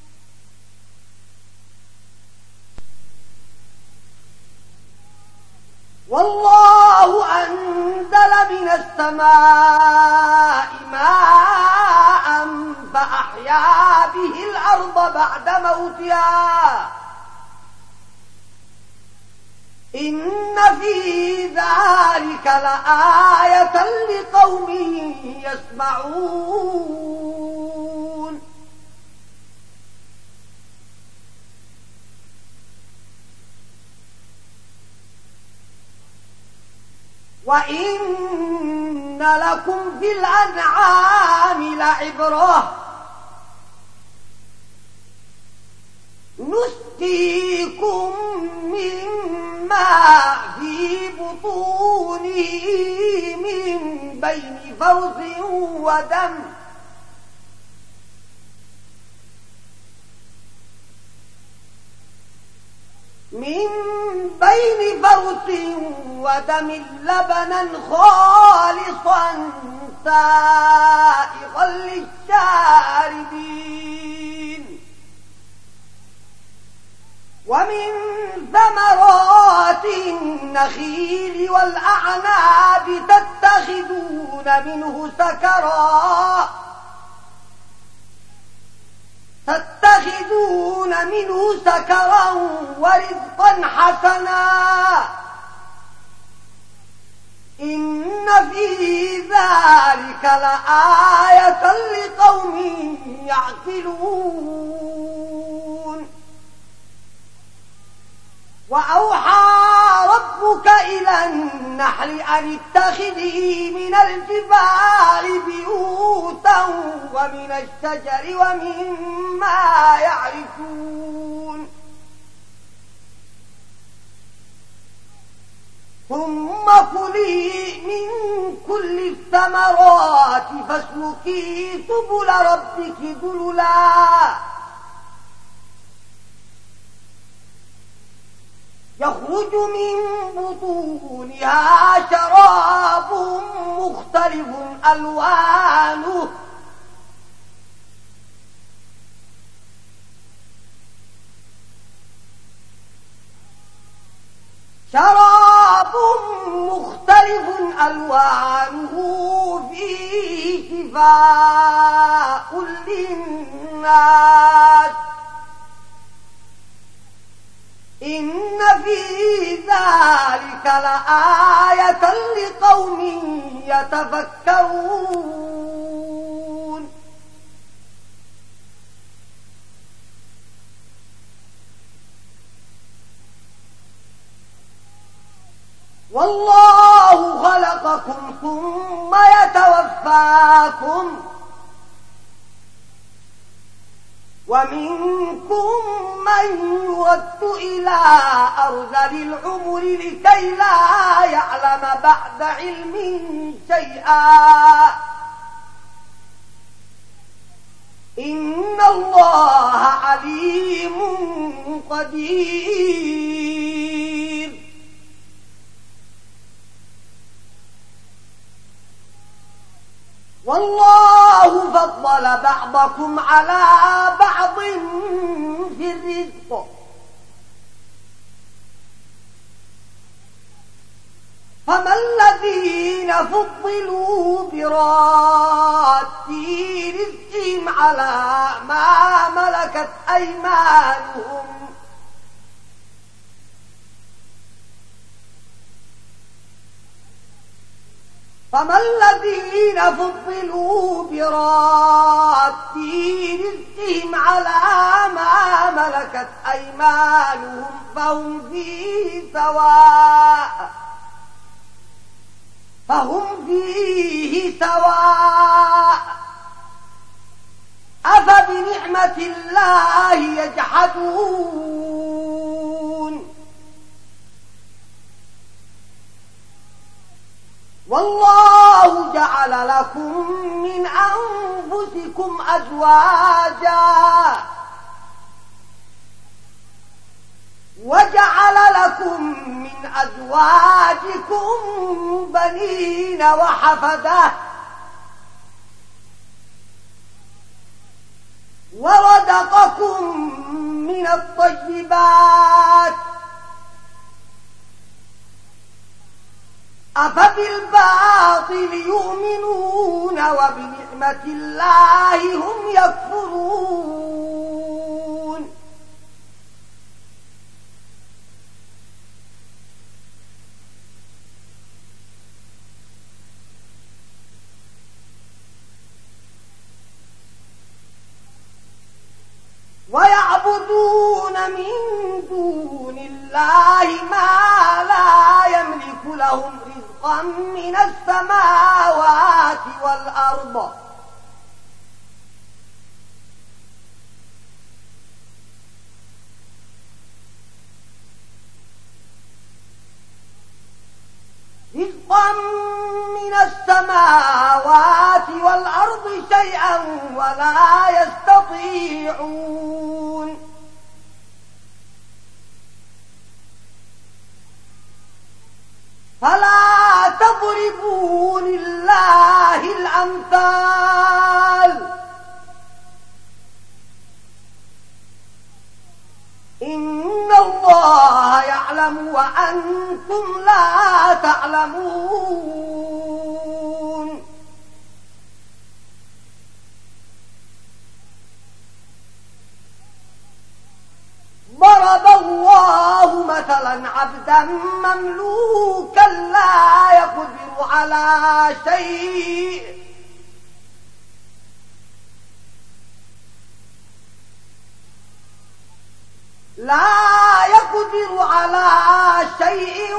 والله أنزل من السماء ماء فأحيا به الأرض بعد موتها إن في ذلك لآية لقوم يسمعون وإن لكم في الأنعام لعبرة نسقيكم مما في بطونه من بين فرث ودم لبنا خالصا سائغا للشاربين ومن ثمرات النخيل والأعناب تتخذون منه سكرا ورزقا حسنا إن في ذلك لآية لقوم يعقلون وأوحى ربك إلى النحل أن اتخذي من الجبال بيوتا ومن الشجر ومما يعرشون ثم كلي من كل الثمرات فاسلكي سبل ربك ذللا يخرج من بطونها شراب مختلف ألوانه فيه شفاء للناس إن في ذلك لآية لقوم يتفكرون والله خلقكم ثم يتوفاكم ومنكم من يرد إلى أرذل العمر لكي لا يعلم بعد علم شيئا إن الله عليم قدير والله فضل بعضكم على بعض في الرزق فما الذين فضلوا براد رزقهم على ما ملكت أيمانهم فما الذين فضلوا براد رزقهم على ما ملكت أيمانهم فهم فيه سواء أفبنعمة الله يجحدون والله جعل لكم من أنفسكم أزواجا وجعل لكم من أزواجكم بنين وحفدة ورزقكم من الطيبات أفبالباطل يؤمنون وبنعمة الله هم يكفرون ويعبدون من دون الله ما لا يملك لهم رزقا من السماوات والأرض رزقا من السماوات والأرض شيئا ولا يستطيعون فلا تضربوا لله الأمثال إن الله يعلم وأنتم لا تعلمون ضرب الله مثلا عبدا مملوكا لا يقدر على شيء يقدر على شيء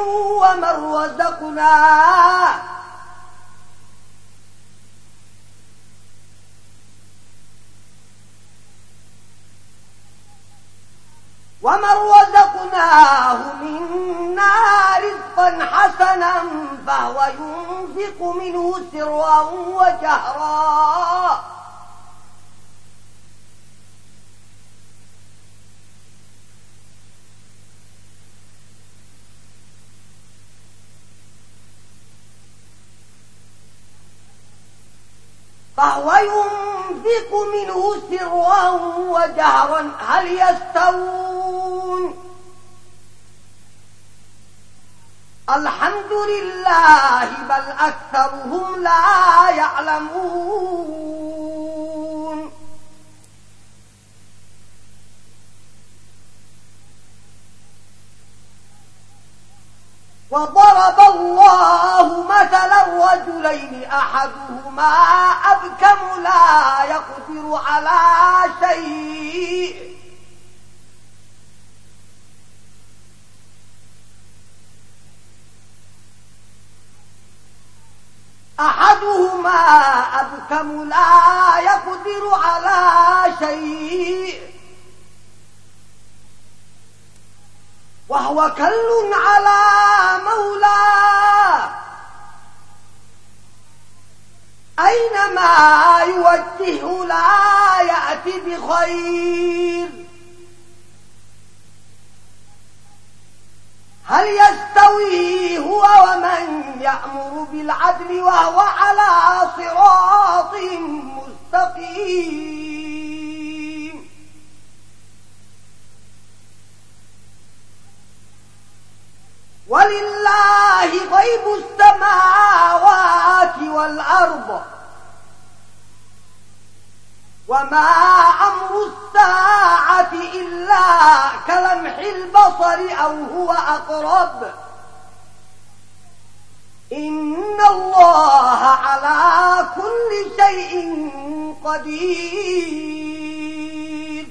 ومن رزقناه منا رزقا حسنا فهو ينفق منه سرا وجهرا هل يستوون؟ الحمد لله بل أكثرهم لا يعلمون. وضرب الله مثلا الرجلين أحدهما أبكم لا يقدر على شيء وهو كل على مولاه أينما يوجهه لا يأتي بخير. هل يستوي هو ومن يأمر بالعدل وهو على صراط مستقيم؟ ولله غيب السماوات والأرض وما أمر الساعة إلا كلمح البصر أو هو أقرب إن الله على كل شيء قدير.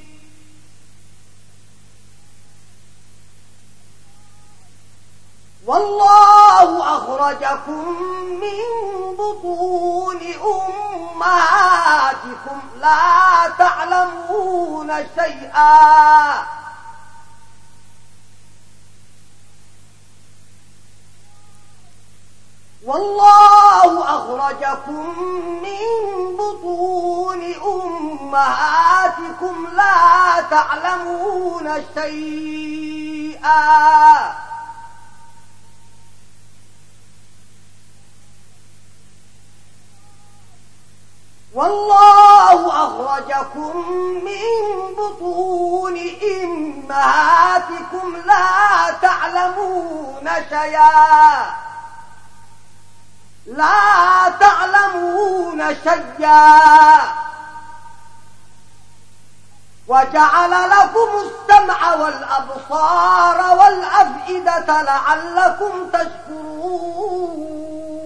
والله أخرجكم من بطون أمهاتكم لا تعلمون شيئا والله أخرجكم من بطون أمهاتكم لا تعلمون شيئا والله أخرجكم من بطون أمهاتكم لا تعلمون شيئا وجعل لكم السمع والأبصار والأفئدة لعلكم تشكرون.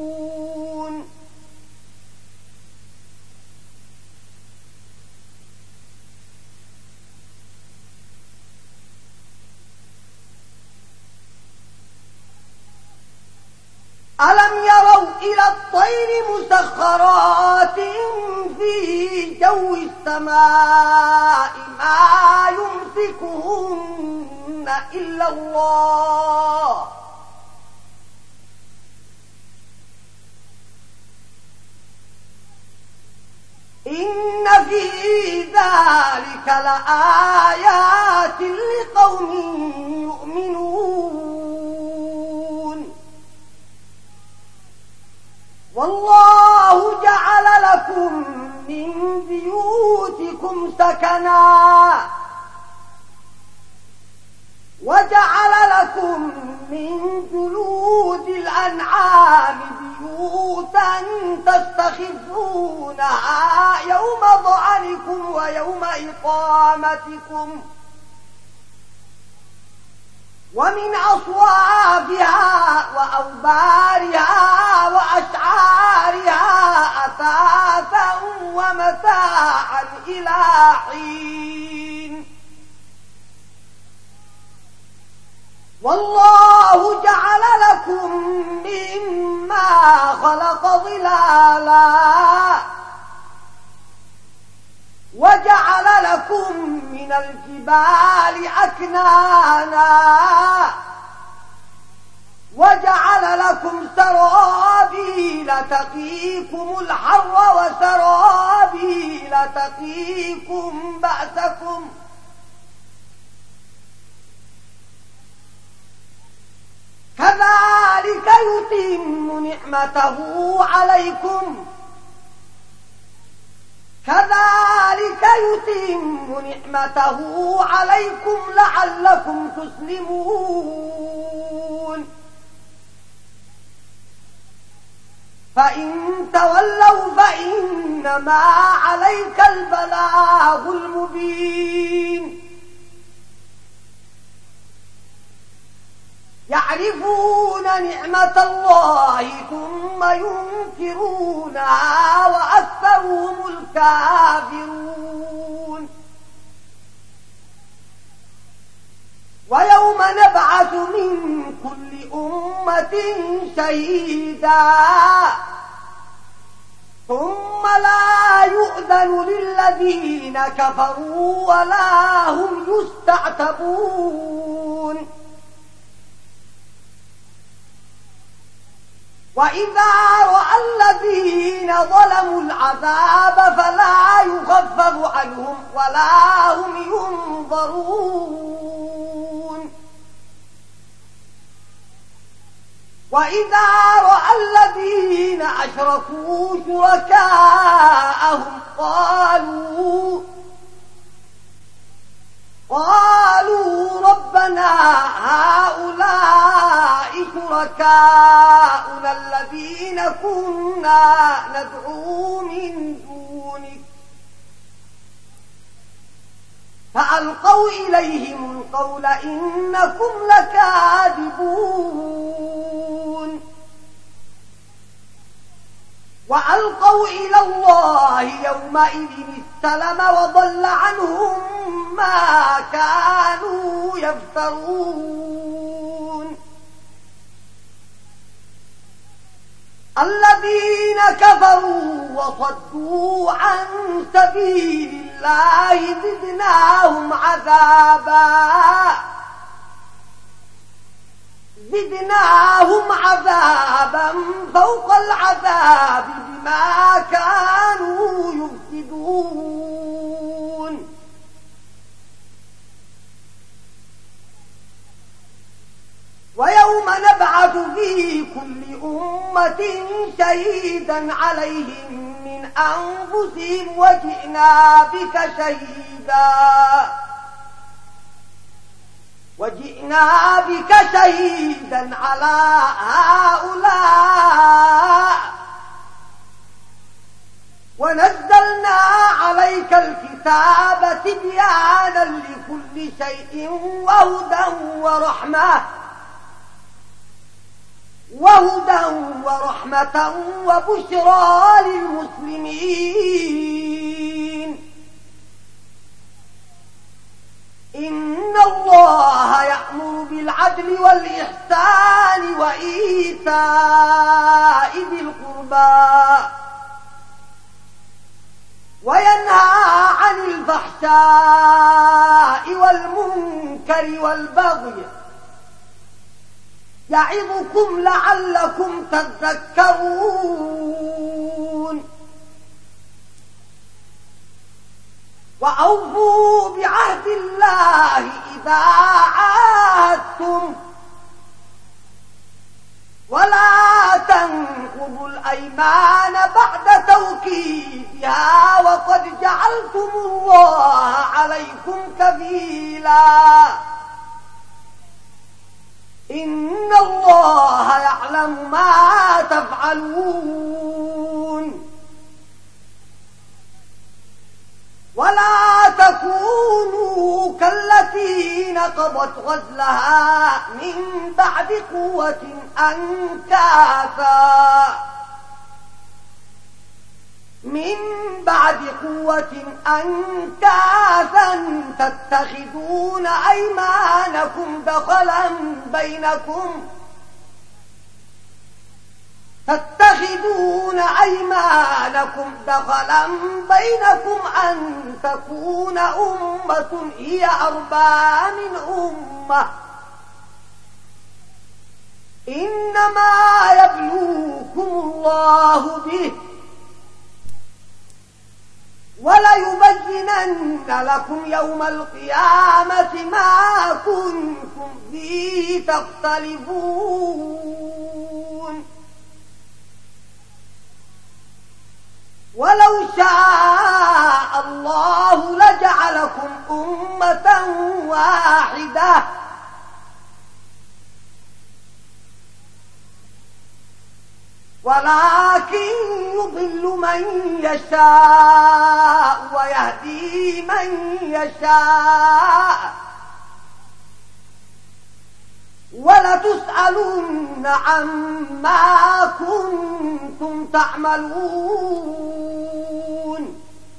ألم يروا إلى الطير مسخرات في جو السماء ما يمسكهن إلا الله إن في ذلك لآيات لقوم يؤمنون. والله جعل لكم من بيوتكم سكنا وجعل لكم من جلود الأنعام بيوتا تستخفونها يوم ظعنكم ويوم إقامتكم ومن أصوافها وأوبارها وأشعارها أثاثا ومتاعا إلى حين. والله جعل لكم مما خلق ظلالا وجعل لكم من الجبال أكنانا وجعل لكم سرابيل تقيكم الحر وسرابيل تقيكم بأسكم كذلك يتم نعمته عليكم لعلكم تسلمون فإن تولوا فإنما عليك البلاغ المبين يعرفون نعمة الله ثم ينكرونها وأكثرهم الكافرون ويوم نبعث من كل أمة شهيدا ثم لا يؤذن للذين كفروا ولا هم يستعتبون وإذا رأى الذين ظلموا العذاب فلا يخفف عنهم ولا هم ينظرون وإذا رأى الذين أشركوا شركاءهم قالوا ربنا هؤلاء شركاؤنا الذين كنا ندعو من دونك فألقوا إليهم القول إنكم لكاذبون وألقوا إلى الله يومئذ السلم وضل عنهم ما كانوا يفترون الذين كفروا وصدوا عن سبيل الله زدناهم عذابا فوق العذاب بما كانوا يفسدون ويوم نبعث في كل أمة شهيدا عليهم من أنفسهم وجئنا بك شهيدا على هؤلاء ونزلنا عليك الكتاب تبيانا لكل شيء وهدى ورحمة وبشرى للمسلمين إن الله يأمر بالعدل والإحسان وإيتاء ذي القربى وينهى عن الفحشاء والمنكر والبغي يعظكم لعلكم تذكرون وأوفوا بعهد الله إذا عاهدتم ولا تنقضوا الأيمان بعد توكيدها وقد جعلتم الله عليكم كفيلا إن الله يعلم ما تفعلون ولا تكونوا كالتي نقضت غزلها من بعد قوة أنكاثا من بعد قوة أنكاثا تتخذون أيمانكم دخلا بينكم أن تكون أمة هي أربى من أمة إنما يبلوكم الله به وليبينن لكم يوم القيامة ما كنتم فيه تختلفون ولو شاء الله لجعلكم أمة واحدة ولكن يضل من يشاء ويهدي من يشاء ولتسألن عما كنتم تعملون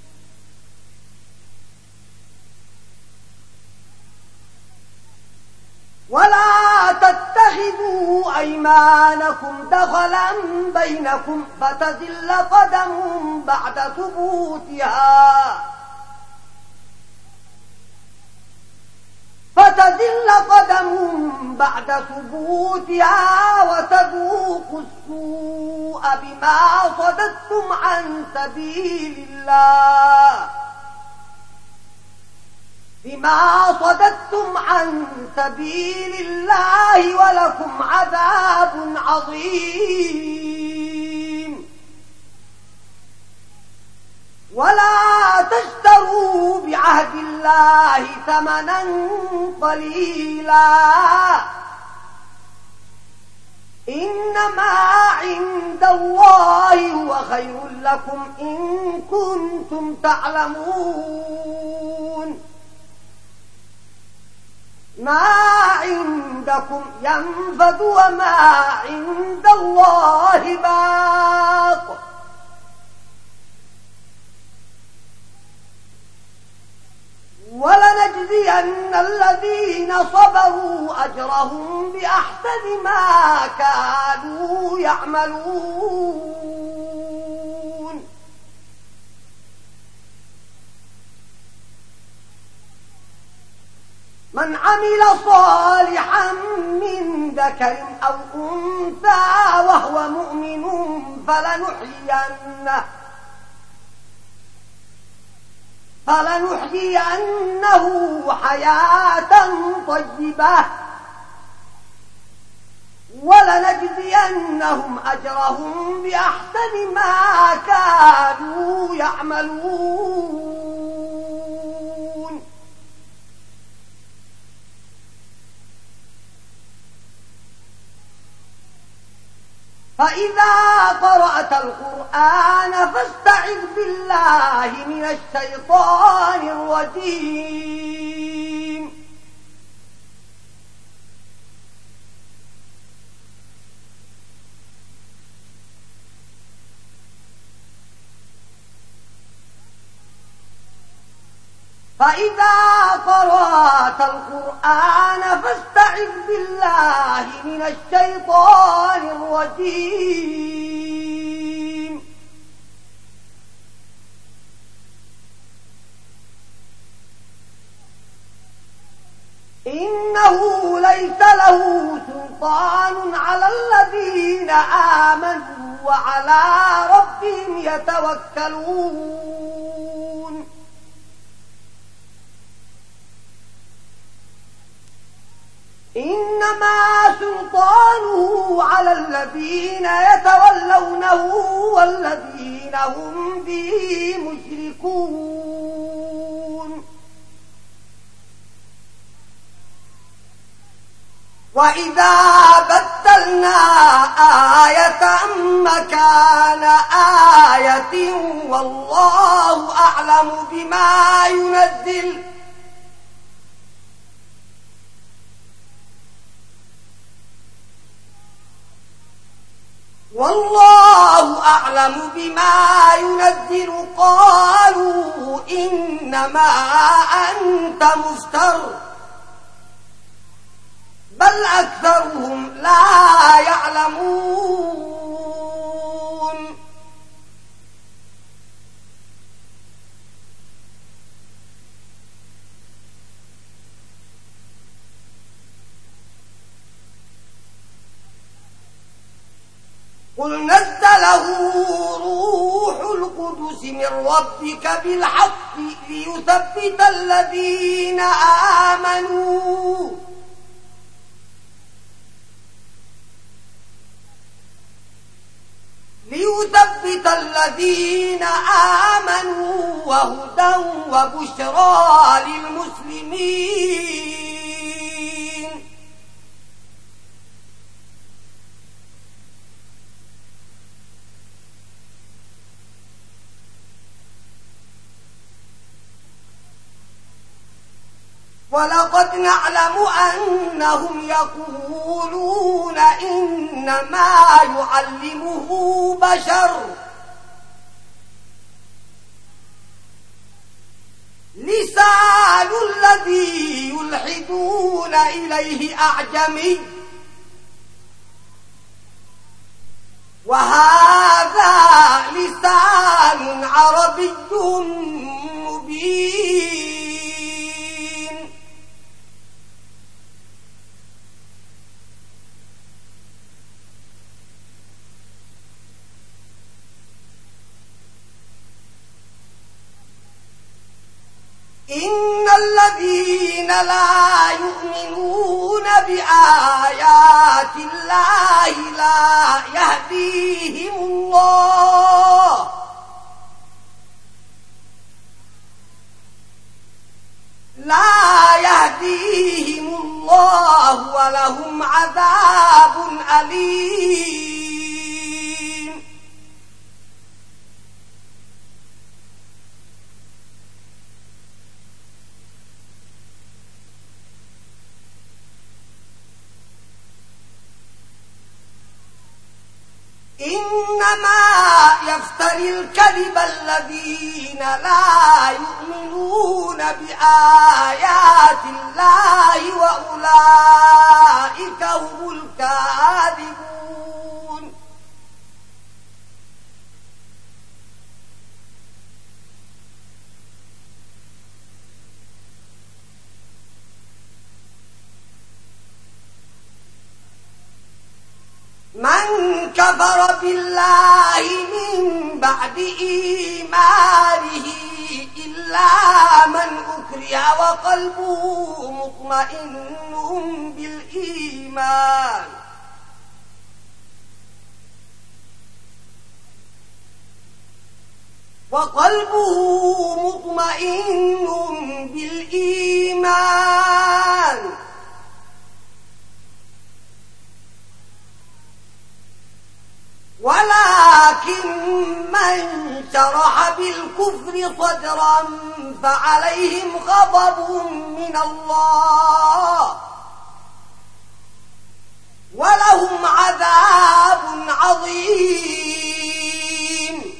ولا تتخذوا أيمانكم دخلا بينكم فتزل قدم بعد ثبوتها وتذوقوا السوء بما صددتم عن سبيل الله ولكم عذاب عظيم ولا تشتروا بعهد الله ثمنا قليلا إنما عند الله هو خير لكم إن كنتم تعلمون ما عندكم ينفد وما عند الله باق ولنجزين الذين صبروا أجرهم بأحسن ما كانوا يعملون من عمل صالحا من ذكر أو أنثى وهو مؤمن فلنحيينه حياة طيبة ولنجزينهم أجرهم بأحسن ما كانوا يعملون فإذا قرأت القرآن فاستعذ بالله من الشيطان الرجيم فاستعذ بالله من الشيطان الرجيم إنه ليس له سلطان على الذين آمنوا وعلى ربهم يتوكلون إنما سلطانه على الذين يتولونه والذين هم به مشركون وإذا بدلنا آية مكان آية والله أعلم بما ينزل والله أعلم بما ينزل قالوا إنما أنت مفتر بل أكثرهم لا يعلمون قل نزله روح القدس من ربك بالحق ليثبت الذين آمنوا وهدى وبشرى للمسلمين ولقد نعلم أنهم يقولون إنما يعلمه بشر لسان الذي يلحدون إليه أعجمي وهذا لسان عربي مبين إن الذين لا يؤمنون بآيات الله لا يهديهم الله ولهم عذاب أليم إنما يفتري الكذب الذين لا يؤمنون بآيات الله وأولئك هم الكاذبون من كفر بالله من بعد إيمانه إلا من أكره وقلبه مطمئن بالإيمان ولكن من شرح بالكفر صدرا فعليهم غضب من الله ولهم عذاب عظيم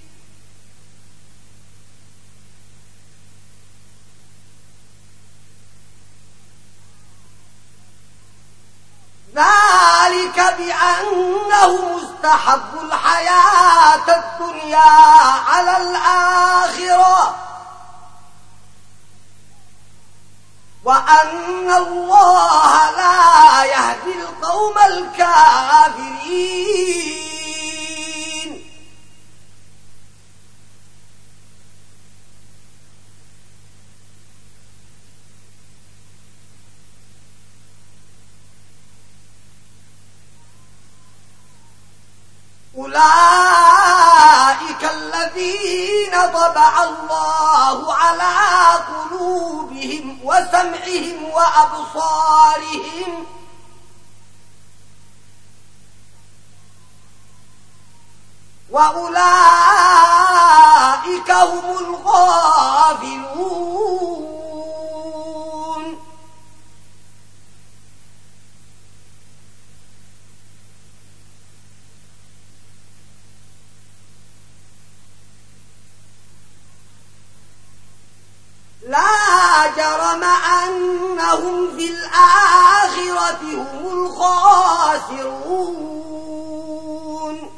ذلك بأنهم استحبوا الحياة الدنيا على الآخرة وأن الله لا يهدي القوم الكافرين أولئك الذين طبع الله على قلوبهم وسمعهم وأبصارهم وأولئك هم الغافلون وهم في الآخرة هم الخاسرون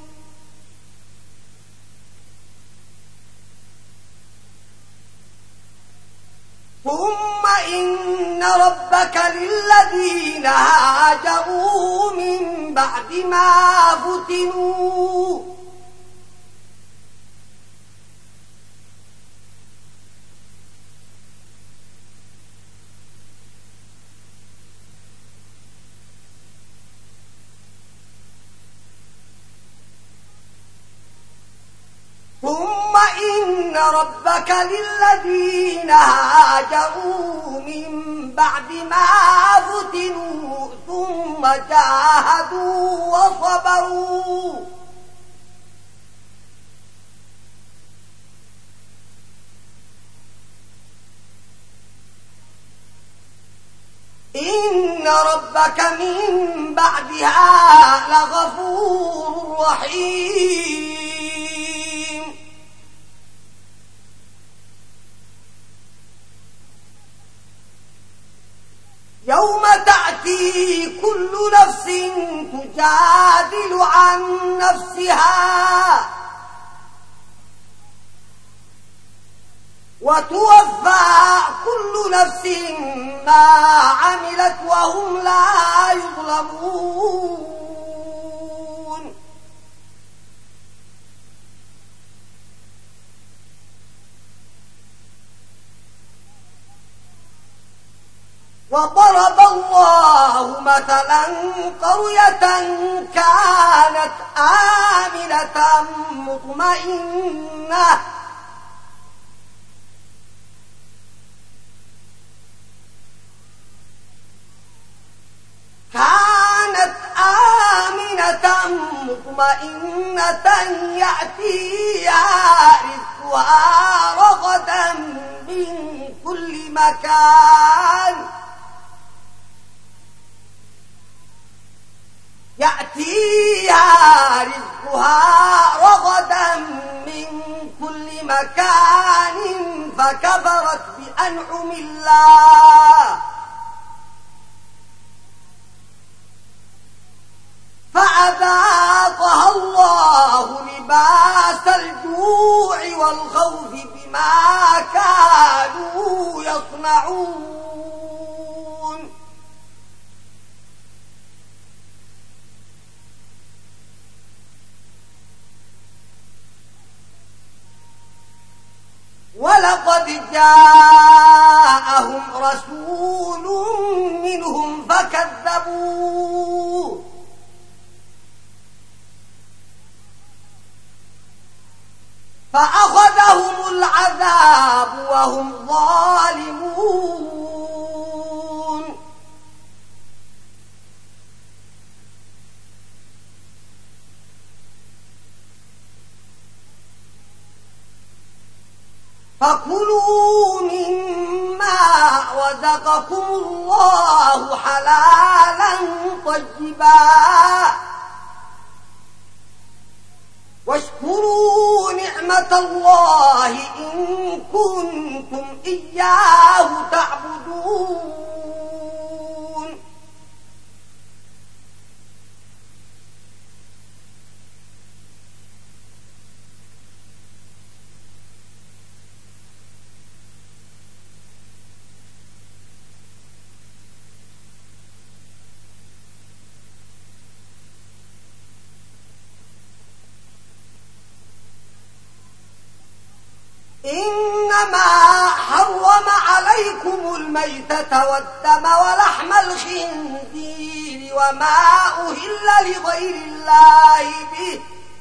ثم إن ربك للذين هاجروا من بعد ما فتنوا ثم إن ربك للذين هاجروا من بعد ما فتنوا ثم جاهدوا وصبروا إن ربك من بعدها لغفور رحيم يوم تأتي كل نفس تجادل عن نفسها وتوفى كل نفس ما عملت وهم لا يظلمون وضرب الله مثلا قرية كانت آمنة مطمئنة يأتيها رزقها رغدا من كل مكان فكفرت بأنعم الله فأذاقها الله لباس الجوع والخوف بما كانوا يصنعون ولقد جاءهم رسول منهم فكذبوه فأخذهم العذاب وهم ظالمون فكلوا مما رزقكم الله حلالا طيبا واشكروا نعمة الله إن كنتم إياه تعبدون إنما حرم عليكم الميتة والدم ولحم الخنزير وما أهل لغير الله به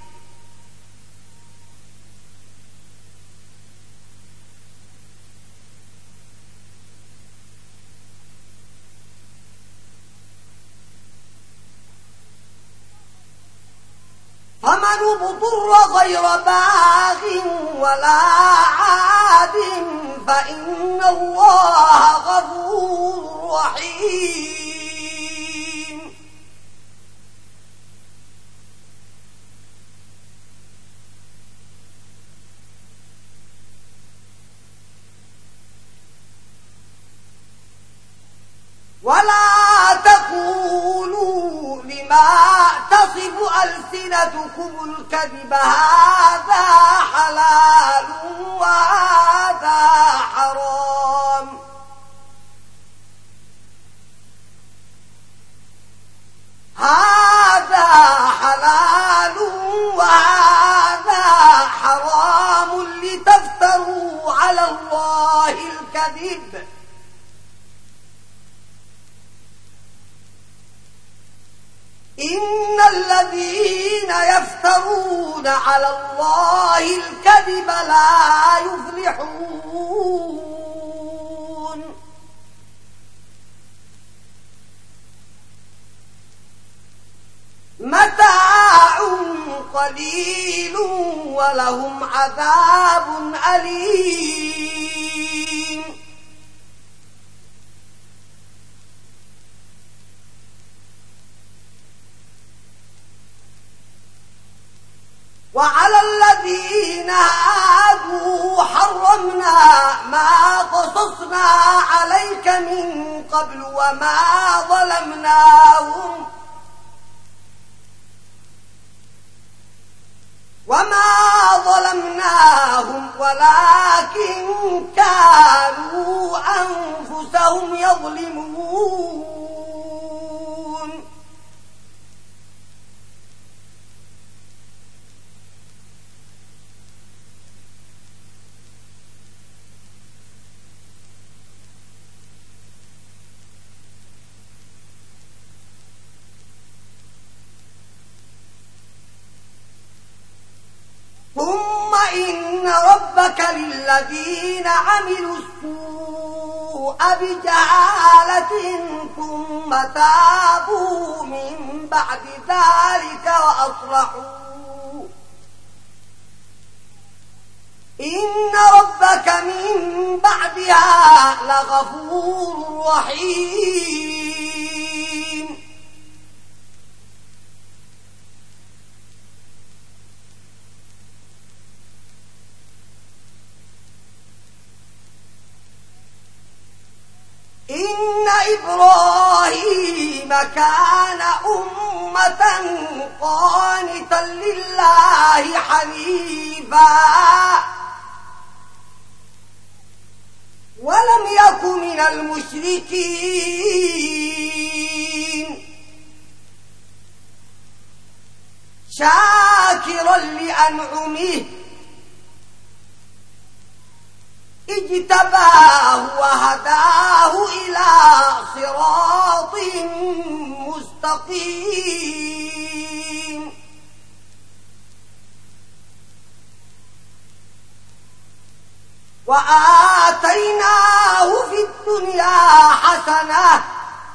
فمن اضطر غير باغ ولا عاد فإن الله غفور رحيم ولا تقولوا لما تصف ألسنتكم الكذب هذا حلال وهذا حرام هذا حلال وهذا حرام لتفتروا على الله الكذب إن الذين يفترون على الله الكذب لا يفلحون متاع قليل ولهم عذاب أليم وعلى الذين هادوا حرمنا ما قصصنا عليك من قبل وما ظلمناهم ولكن كانوا أنفسهم يظلمون ثم إن ربك للذين عملوا السوء بجهالة ثم تابوا من بعد ذلك وأصلحوا إن ربك من بعدها لغفور رحيم إن إبراهيم كان أمة قانتا لله حنيفا ولم يك من المشركين شاكرا لأنعمه اجتباه وهداه إلى صراط مستقيم وآتيناه في الدنيا حسنة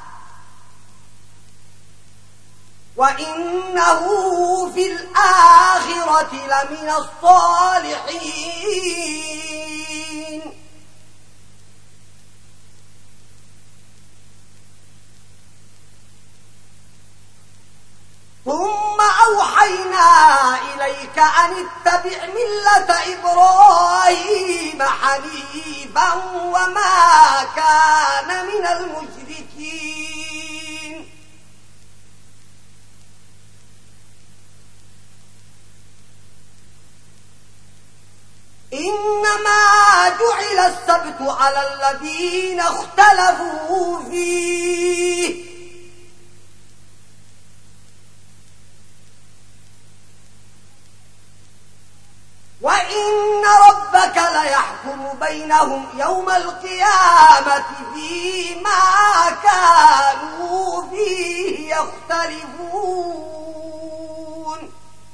وإنه في الآخرة لمن الصالحين ثم أوحينا إليك أن اتبع ملة إبراهيم حنيفا وما كان من المشركين إنما جعل السبت على الذين اختلفوا فيه وإن ربك ليحكم بينهم يوم القيامة فيما كانوا فيه يختلفون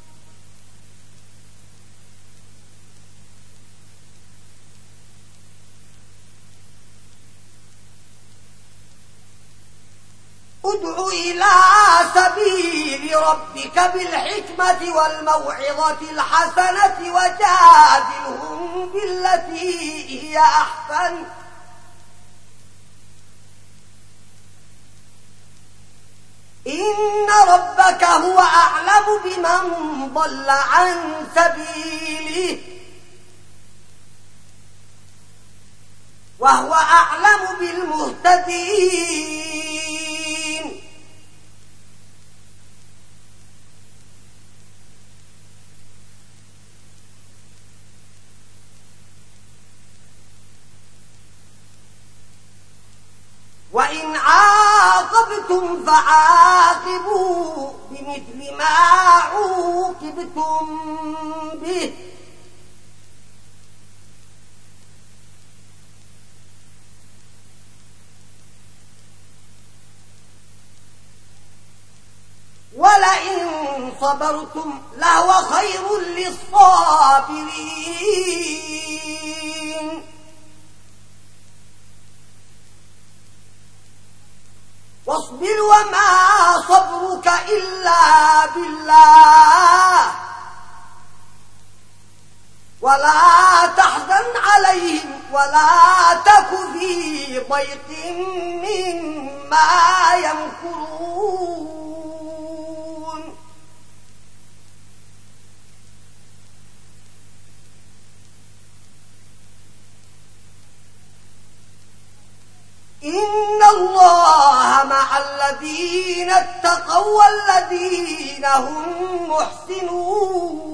ادع إلى سبيل ربك بالحكمة والموعظة الحسنة وجادلهم بالتي هي أحسن إن ربك هو أعلم بمن ضل عن سبيله وهو أعلم بالمهتدين عوقبتم فعاقبوا بمثل ما عوقبتم به ولئن صبرتم لهو خير للصابرين واصبر وما صبرك إلا بالله ولا تحزن عليهم ولا تك في ضيق مما يمكرون إن الله مع الذين اتقوا والذين هم محسنون